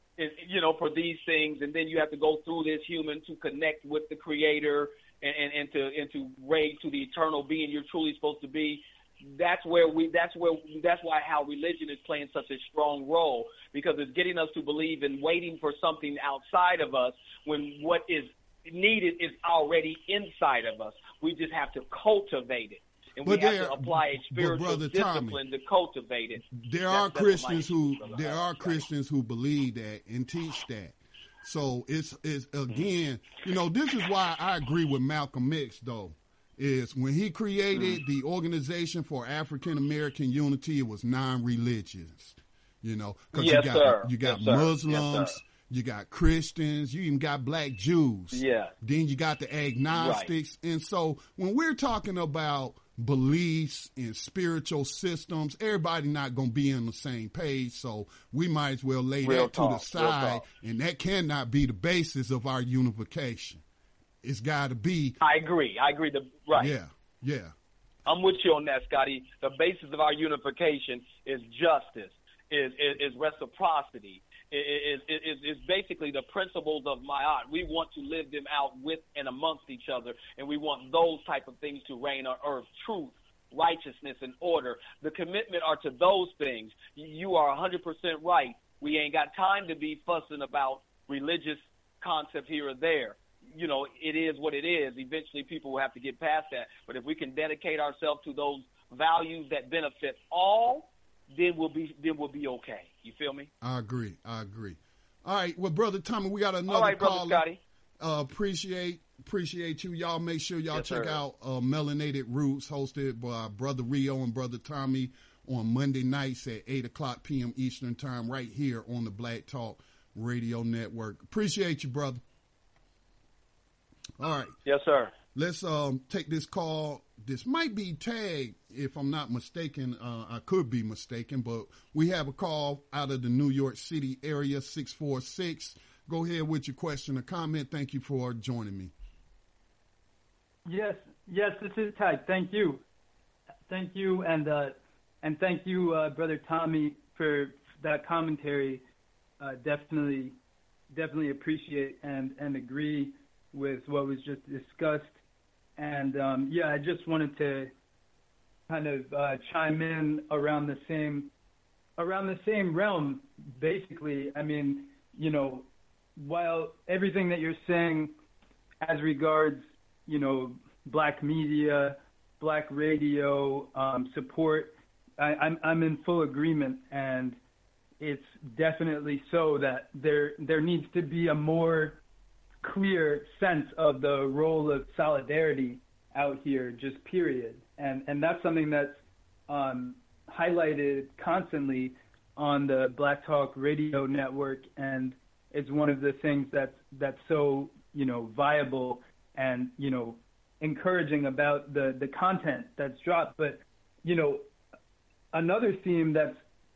you know, for these things, and then you have to go through this human to connect with the Creator, And, and, and to and to raise to the eternal being you're truly supposed to be. That's where we. That's where. That's why how religion is playing such a strong role, because it's getting us to believe in waiting for something outside of us when what is needed is already inside of us. We just have to cultivate it, and but we have there, to apply a spiritual discipline Tommy, to cultivate it. There that's, are that's Christians who there are right. Christians who believe that and teach that. So it's, it's again, you know, this is why I agree with Malcolm X, though, is when he created the Organization for African American Unity, it was non-religious, you know, because yes, you got, sir. you got yes, Muslims, yes, you got Christians, you even got black Jews. Yeah. Then you got the agnostics. Right. And so when we're talking about beliefs and spiritual systems, everybody not going to be on the same page, so we might as well lay Real that talk, to the side, and that cannot be the basis of our unification. It's got to be. I agree. I agree. The, right. Yeah, yeah. I'm with you on that, Scotty. The basis of our unification is justice, is is, is reciprocity, is, is is basically the principles of Ma'at. We want to live them out with and amongst each other, and we want those type of things to reign on earth: truth, righteousness, and order. The commitment are to those things. You are one hundred percent right. We ain't got time to be fussing about religious concepts here or there. You know, it is what it is. Eventually, people will have to get past that. But if we can dedicate ourselves to those values that benefit all, then we'll be then we'll be okay. You feel me? I agree. I agree. All right. Well, Brother Tommy, we got another all right, caller. Brother Scotty. Uh, appreciate appreciate you. Y'all make sure y'all yes, check sir. out uh, Melanated Roots, hosted by Brother Rio and Brother Tommy on Monday nights at eight o'clock p.m. Eastern Time, right here on the Black Talk Radio Network. Appreciate you, brother. All right. Yes, sir. Let's um take this call this might be tagged, if I'm not mistaken. Uh, I could be mistaken, but we have a call out of the New York City area, six four six. Go ahead with your question or comment. Thank you for joining me. Yes, yes, this is Ty. Thank you. Thank you, and uh, and thank you, uh, Brother Tommy, for that commentary. Uh, definitely, definitely appreciate and, and agree with what was just discussed. And um, yeah, I just wanted to kind of uh, chime in around the same around the same realm. Basically, I mean, you know, while everything that you're saying as regards, you know, black media, black radio um, support, I, I'm I'm in full agreement, and it's definitely so that there there needs to be a more clear sense of the role of solidarity out here, just period. And and that's something that's um, highlighted constantly on the Black Talk Radio Network, and it's one of the things that's that's so, you know, viable and, you know, encouraging about the, the content that's dropped. But, you know, another theme that's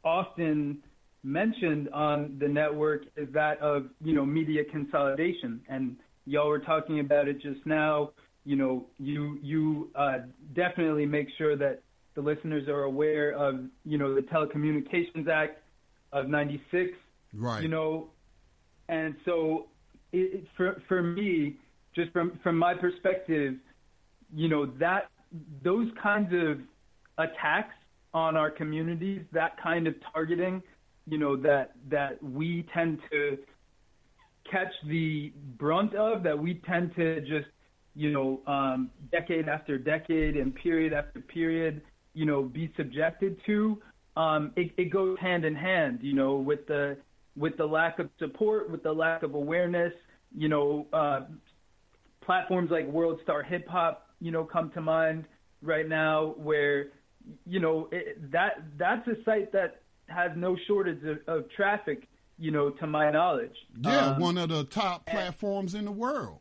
often mentioned on the network is that of, you know, media consolidation. And y'all were talking about it just now. You know, you you uh, definitely make sure that the listeners are aware of, you know, the Telecommunications Act of ninety-six. Right. You know, and so it, it, for for me, just from from my perspective, you know, that those kinds of attacks on our communities, that kind of targeting, you know, that that we tend to catch the brunt of, that we tend to just, you know, um, decade after decade and period after period, you know, be subjected to, um, it, it goes hand in hand, you know, with the with the lack of support, with the lack of awareness. You know, uh, platforms like World Star Hip Hop, you know, come to mind right now, where, you know, it, that that's a site that has no shortage of, of traffic, you know, to my knowledge. Yeah, um, one of the top platforms in the world.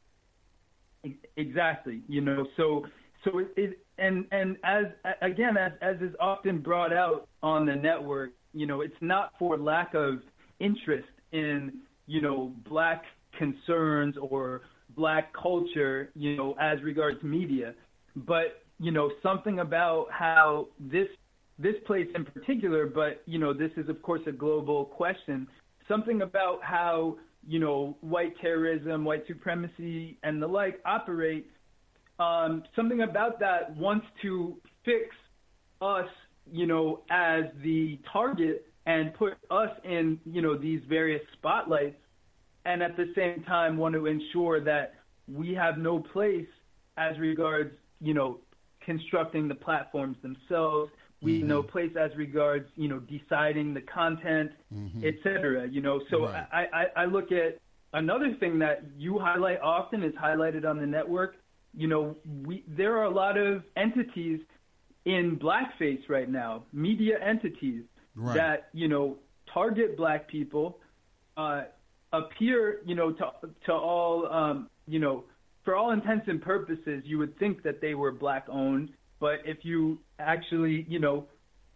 Exactly. You know, so so it, it and and as again as as is often brought out on the network, you know, it's not for lack of interest in, you know, black concerns or black culture, you know, as regards media, but, you know, something about how this this place in particular, but, you know, this is of course a global question, something about how, you know, white terrorism, white supremacy, and the like operate, um, something about that wants to fix us, you know, as the target and put us in, you know, these various spotlights, and at the same time want to ensure that we have no place as regards, you know, constructing the platforms themselves. We mm-hmm. no place as regards, you know, deciding the content, mm-hmm. et cetera. You know, so right. I, I, I look at another thing that you highlight often, is highlighted on the network. You know, we there are a lot of entities in blackface right now, media entities right. that, you know, target black people, uh, appear, you know, to to all, um, you know, for all intents and purposes, you would think that they were black owned. But if you actually, you know,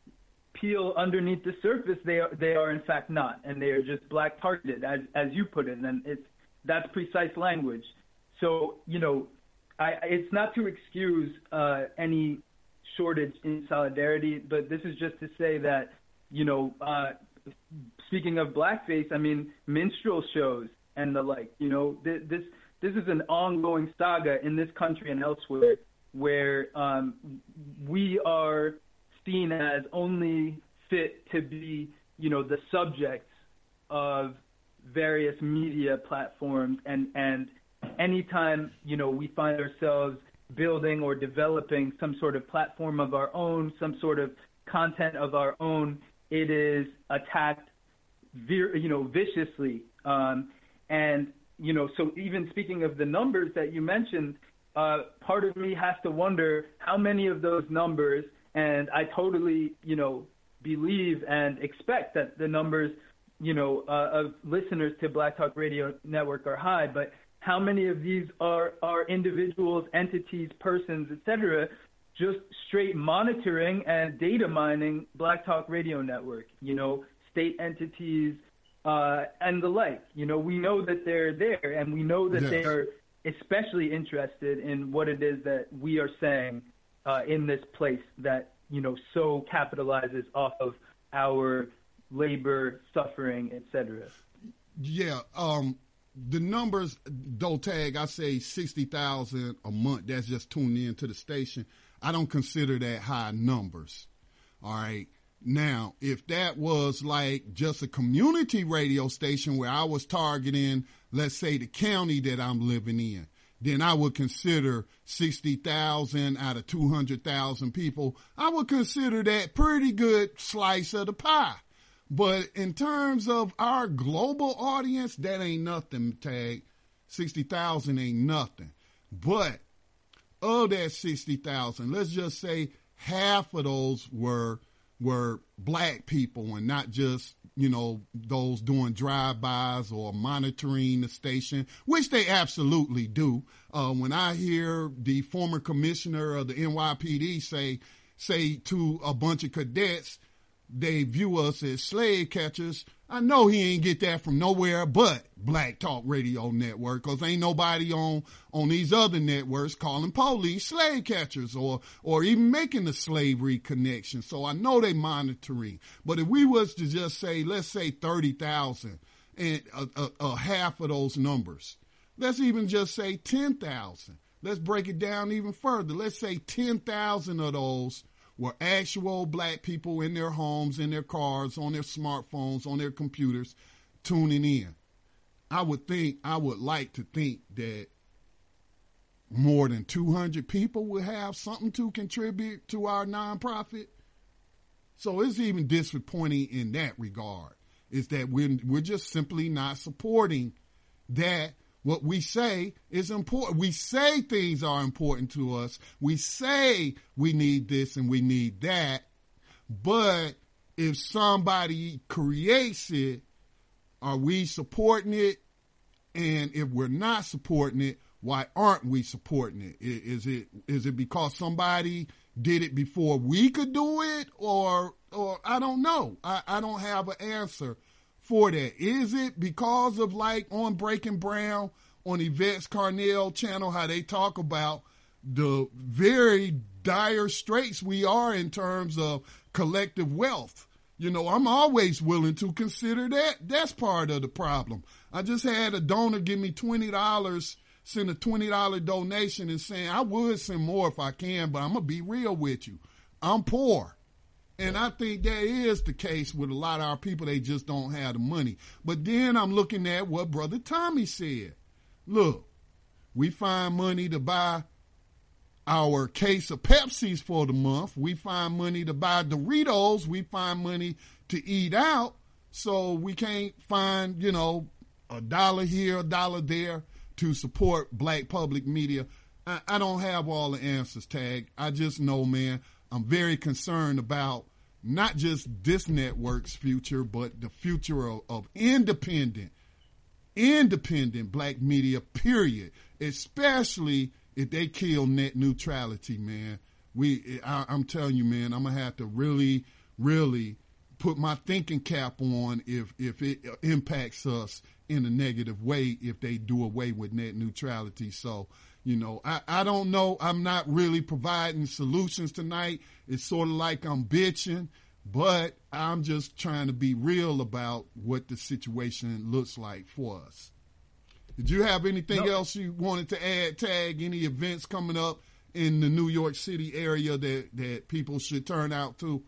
peel underneath the surface, they are they are in fact not, and they are just black targeted, as as you put it, and it's that's precise language. So, you know, I it's not to excuse uh, any shortage in solidarity, but this is just to say that, you know, uh, speaking of blackface, I mean, minstrel shows and the like, you know, th- this this is an ongoing saga in this country and elsewhere, where um, we are seen as only fit to be, you know, the subjects of various media platforms. And, and anytime, you know, we find ourselves building or developing some sort of platform of our own, some sort of content of our own, it is attacked, you know, viciously. Um, and, you know, so even speaking of the numbers that you mentioned, Uh, part of me has to wonder how many of those numbers, and I totally, you know, believe and expect that the numbers, you know, uh, of listeners to Black Talk Radio Network are high, but how many of these are, are individuals, entities, persons, et cetera, just straight monitoring and data mining Black Talk Radio Network, you know, state entities, uh, and the like. You know, we know that they're there, and we know that yes. they are especially interested in what it is that we are saying uh, in this place that, you know, so capitalizes off of our labor, suffering, et cetera. Yeah, um, the numbers, though, Tag, I say sixty thousand a month. That's just tuning in to the station. I don't consider that high numbers. All right. Now, if that was like just a community radio station where I was targeting, let's say, the county that I'm living in, then I would consider sixty thousand out of two hundred thousand people. I would consider that pretty good slice of the pie. But in terms of our global audience, that ain't nothing, Tag. sixty thousand ain't nothing. But of that sixty thousand, let's just say half of those were were black people and not just, you know, those doing drive-bys or monitoring the station, which they absolutely do. Uh, when I hear the former commissioner of the N Y P D say, say to a bunch of cadets, they view us as slave catchers, I know he ain't get that from nowhere but Black Talk Radio Network, because ain't nobody on on these other networks calling police slave catchers or or even making the slavery connection. So I know they monitoring. But if we was to just say, let's say thirty thousand and a, a, a half of those numbers, let's even just say ten thousand. Let's break it down even further. Let's say ten thousand of those were actual black people in their homes, in their cars, on their smartphones, on their computers, tuning in. I would think, I would like to think that more than two hundred people would have something to contribute to our nonprofit. So it's even disappointing in that regard, is that we're, we're just simply not supporting that. What we say is important. We say things are important to us. We say we need this and we need that. But if somebody creates it, are we supporting it? And if we're not supporting it, why aren't we supporting it? Is it is it because somebody did it before we could do it? Or or I don't know. I, I don't have an answer for that. Is it because of, like, on Breaking Brown on Yvette's Carnell channel, how they talk about the very dire straits we are in terms of collective wealth? You know, I'm always willing to consider that. That's part of the problem. I just had a donor give me twenty dollars, send a twenty dollars donation and saying, I would send more if I can, but I'm going to be real with you. I'm poor. And I think that is the case with a lot of our people. They just don't have the money. But then I'm looking at what Brother Tommy said. Look, we find money to buy our case of Pepsis for the month. We find money to buy Doritos. We find money to eat out. So we can't find, you know, a dollar here, a dollar there to support black public media. I, I don't have all the answers, Tag. I just know, man, I'm very concerned about not just this network's future, but the future of, of independent, independent black media, period. Especially if they kill net neutrality, man. We, I, I'm telling you, man, I'm gonna have to really, really put my thinking cap on if if it impacts us in a negative way if they do away with net neutrality. So, you know, I, I don't know. I'm not really providing solutions tonight. It's sort of like I'm bitching, but I'm just trying to be real about what the situation looks like for us. Did you have anything no. else you wanted to add, Tag? Any events coming up in the New York City area that, that people should turn out to?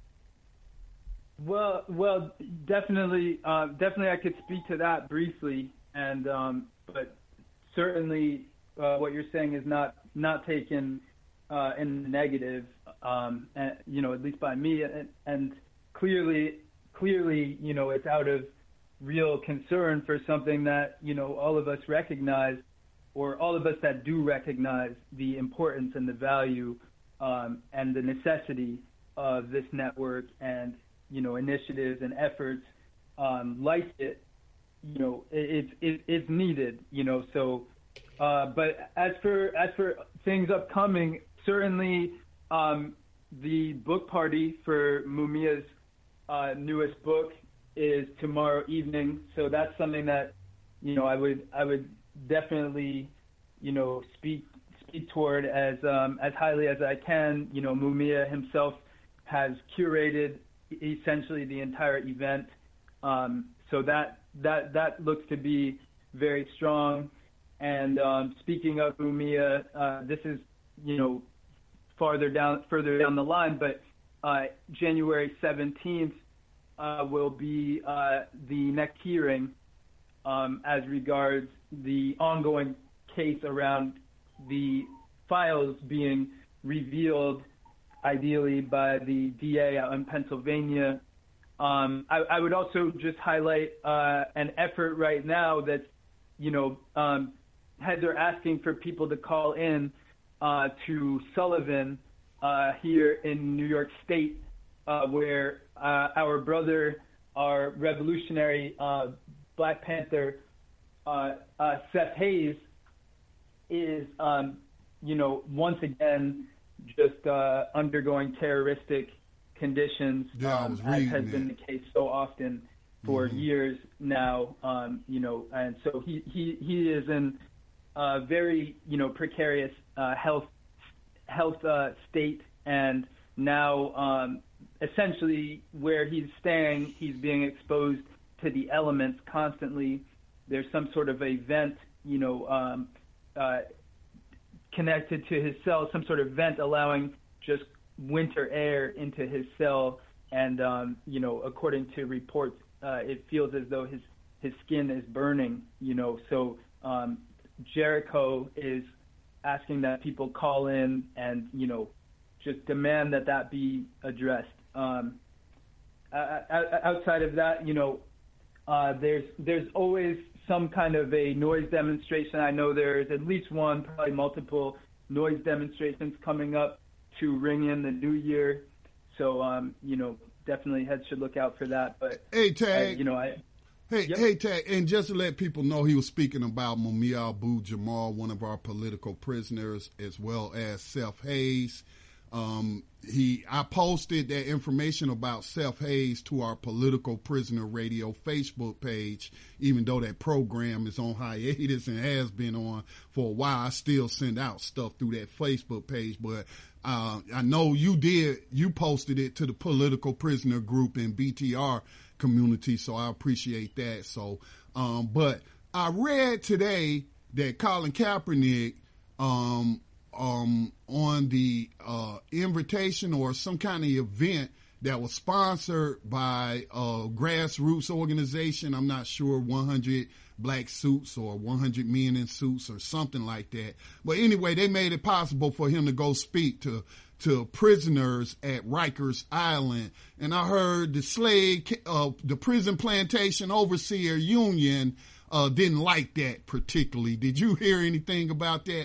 Well, well, definitely, uh, definitely, I could speak to that briefly, and um, but certainly, uh, what you're saying is not not taken uh, in the negative, um, and, you know, at least by me, and, and clearly, clearly, you know, it's out of real concern for something that, you know, all of us recognize, or all of us that do recognize the importance and the value um, and the necessity of this network and, you know, initiatives and efforts um, like it, you know, it, it, it's needed, you know, so Uh, but as for as for things upcoming, certainly um, the book party for Mumia's uh, newest book is tomorrow evening. So that's something that, you know, I would I would definitely, you know, speak speak toward as um, as highly as I can. You know, Mumia himself has curated essentially the entire event. Um, so that that that looks to be very strong. And um, speaking of Mumia, uh, this is, you know, farther down further down the line, but uh, January seventeenth uh, will be uh, the next hearing um, as regards the ongoing case around the files being revealed, ideally by the D A out in Pennsylvania. Um, I, I would also just highlight uh, an effort right now that's, you know, um, they're asking for people to call in uh, to Sullivan uh, here in New York State, uh, where uh, our brother, our revolutionary uh, Black Panther, uh, uh, Seth Hayes, is, um, you know, once again just uh, undergoing terroristic conditions, yeah, um, as has been the case so often for mm-hmm. years now. Um, you know, and so he he he is in a very, you know, precarious uh, health health uh, state, and now um, essentially where he's staying, he's being exposed to the elements constantly. There's some sort of a vent, you know, um, uh, connected to his cell, some sort of vent allowing just winter air into his cell, and um, you know, according to reports, uh, it feels as though his his skin is burning. You know, so um, Jericho is asking that people call in and, you know, just demand that that be addressed. Um, outside of that, you know, uh, there's there's always some kind of a noise demonstration. I know there's at least one, probably multiple noise demonstrations coming up to ring in the new year. So, um, you know, definitely heads should look out for that. But, hey, Tag, I, you know, I... Hey, yep. hey, Tag, and just to let people know, he was speaking about Mumia Abu-Jamal, one of our political prisoners, as well as Seth Hayes. Um, he, I posted that information about Seth Hayes to our Political Prisoner Radio Facebook page. Even though that program is on hiatus and has been on for a while, I still send out stuff through that Facebook page. But uh, I know you did, you posted it to the Political Prisoner group in B T R community, so I appreciate that. So, um, but I read today that Colin Kaepernick, um, um, on the uh, invitation or some kind of event that was sponsored by a grassroots organization, I'm not sure, one hundred Black Suits or one hundred Men in Suits or something like that. But anyway, they made it possible for him to go speak to to prisoners at Rikers Island. And I heard the slave, uh, the prison plantation overseer union uh, didn't like that particularly. Did you hear anything about that?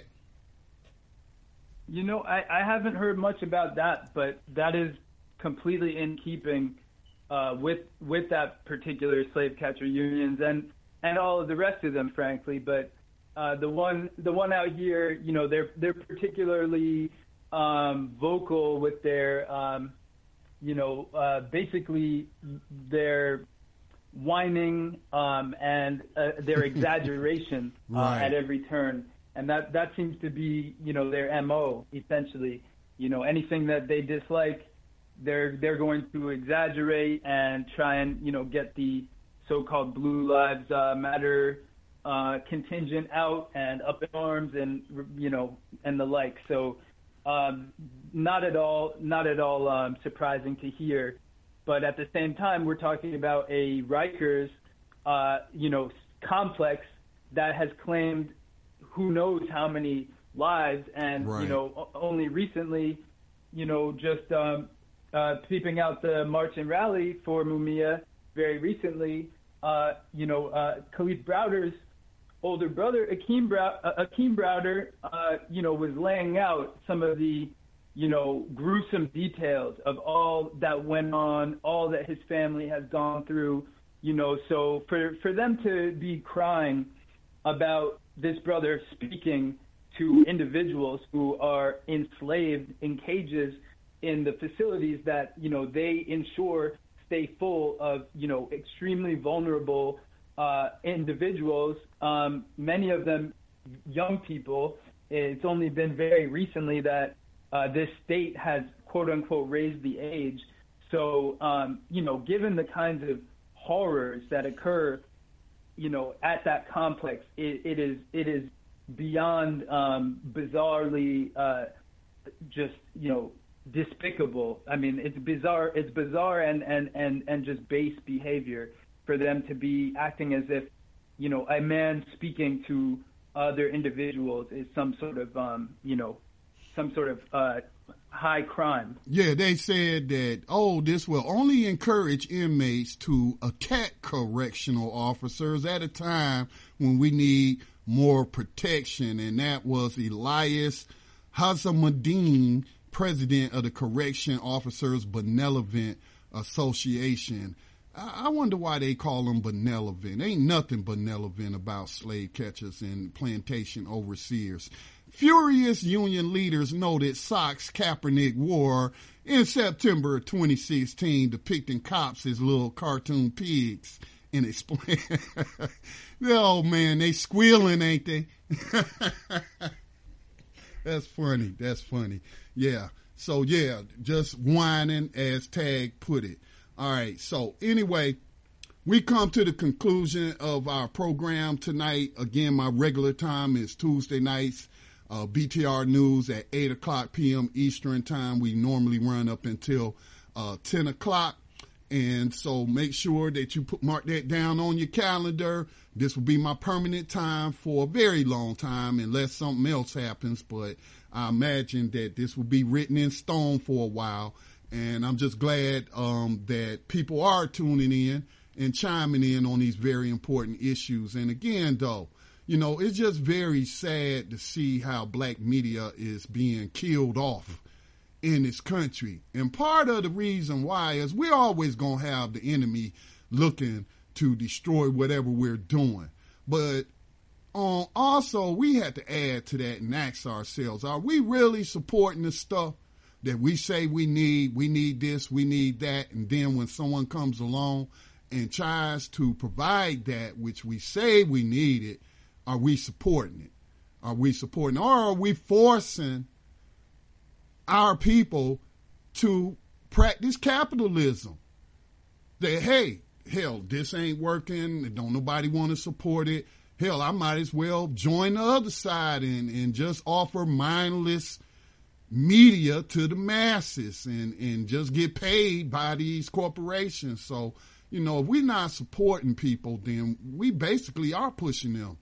You know, I, I haven't heard much about that, but that is completely in keeping uh, with with that particular slave catcher unions and, and all of the rest of them, frankly. But uh, the one the one out here, you know, they're they're particularly um, vocal with their, um, you know, uh, basically their whining um, and uh, their exaggeration right. uh, at every turn. And that, that seems to be, you know, their M O, essentially. You know, anything that they dislike, they're they're going to exaggerate and try and, you know, get the so-called Blue Lives uh, Matter uh, contingent out and up in arms and, you know, and the like. So um, not at all, not at all um, surprising to hear. But at the same time, we're talking about a Rikers, uh, you know, complex that has claimed who knows how many lives, and right. you know, only recently, you know, just um, uh, peeping out the march and rally for Mumia very recently, uh, you know, uh, Khalif Browder's older brother, Akeem, Brow- uh, Akeem Browder, uh, you know, was laying out some of the, you know, gruesome details of all that went on, all that his family has gone through, you know, so for for them to be crying about, this brother speaking to individuals who are enslaved in cages in the facilities that, you know, they ensure stay full of, you know, extremely vulnerable uh, individuals, um, many of them young people. It's only been very recently that uh, this state has, quote unquote, raised the age. So, um, you know, given the kinds of horrors that occur, you know, at that complex, it, it is it is beyond um, bizarrely uh, just, you know, despicable. I mean, it's bizarre. It's bizarre and, and, and, and just base behavior for them to be acting as if, you know, a man speaking to other individuals is some sort of, um, you know, some sort of uh, high crime. Yeah, they said that, oh, this will only encourage inmates to attack correctional officers at a time when we need more protection. And that was Elias Hazamuddin, president of the Correction Officers Benevolent Association. I wonder why they call them benevolent. Ain't nothing benevolent about slave catchers and plantation overseers. Furious union leaders noted Sox Kaepernick wore in September twenty sixteen, depicting cops as little cartoon pigs, and explain. Oh man, they squealing, ain't they? That's funny. That's funny. Yeah. So yeah, just whining, as Tag put it. All right. So anyway, we come to the conclusion of our program tonight. Again, my regular time is Tuesday nights. Uh, B T R News at eight o'clock p.m. Eastern Time. We normally run up until uh, ten o'clock. And so make sure that you put mark that down on your calendar. This will be my permanent time for a very long time unless something else happens. But I imagine that this will be written in stone for a while. And I'm just glad um, that people are tuning in and chiming in on these very important issues. And again, though, you know, it's just very sad to see how black media is being killed off in this country. And part of the reason why is we're always going to have the enemy looking to destroy whatever we're doing. But um, also, we had to add to that and ask ourselves, are we really supporting the stuff that we say we need? We need this, we need that. And then when someone comes along and tries to provide that which we say we need it, are we supporting it? Are we supporting, or are we forcing our people to practice capitalism? That, hey, hell, this ain't working. Don't nobody want to support it. Hell, I might as well join the other side and, and just offer mindless media to the masses and, and just get paid by these corporations. So, you know, if we're not supporting people, then we basically are pushing them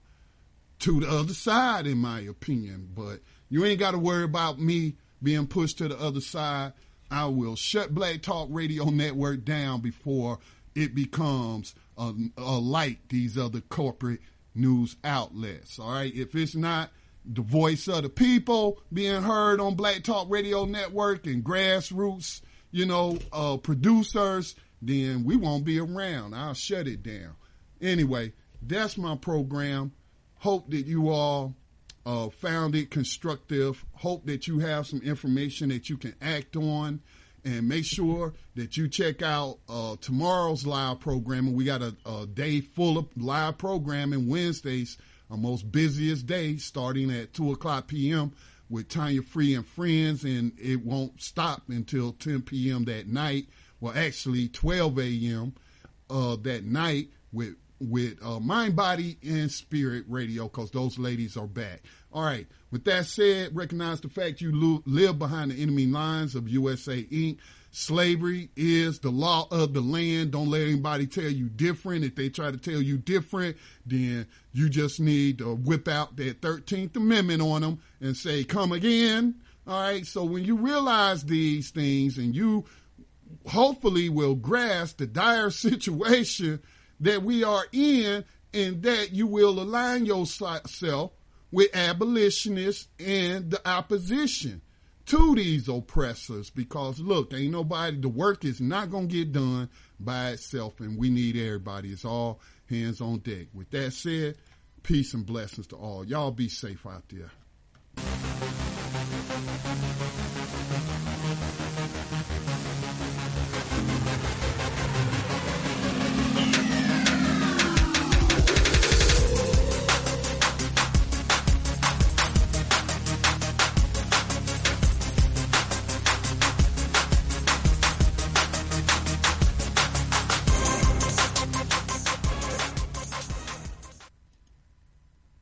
to the other side, in my opinion. But you ain't got to worry about me being pushed to the other side. I will shut Black Talk Radio Network down before it becomes a, a like these other corporate news outlets. All right. If it's not the voice of the people being heard on Black Talk Radio Network and grassroots, you know, uh, producers, then we won't be around. I'll shut it down. Anyway, that's my program. Hope that you all uh, found it constructive. Hope that you have some information that you can act on. And make sure that you check out uh, tomorrow's live programming. We got a, a day full of live programming. Wednesdays, our most busiest day, starting at two o'clock p.m. with Tanya Free and Friends. And it won't stop until ten p.m. that night. Well, actually twelve a.m. Uh, that night with with uh, Mind, Body, and Spirit Radio, because those ladies are back. All right. With that said, recognize the fact you lo- live behind the enemy lines of U S A Incorporated. Slavery is the law of the land. Don't let anybody tell you different. If they try to tell you different, then you just need to whip out that thirteenth Amendment on them and say, come again. All right. So when you realize these things, and you hopefully will grasp the dire situation that we are in, and that you will align yourself with abolitionists and the opposition to these oppressors. Because look, ain't nobody, the work is not going to get done by itself, and we need everybody. It's all hands on deck. With that said, Peace and blessings to all. Y'all be safe out there.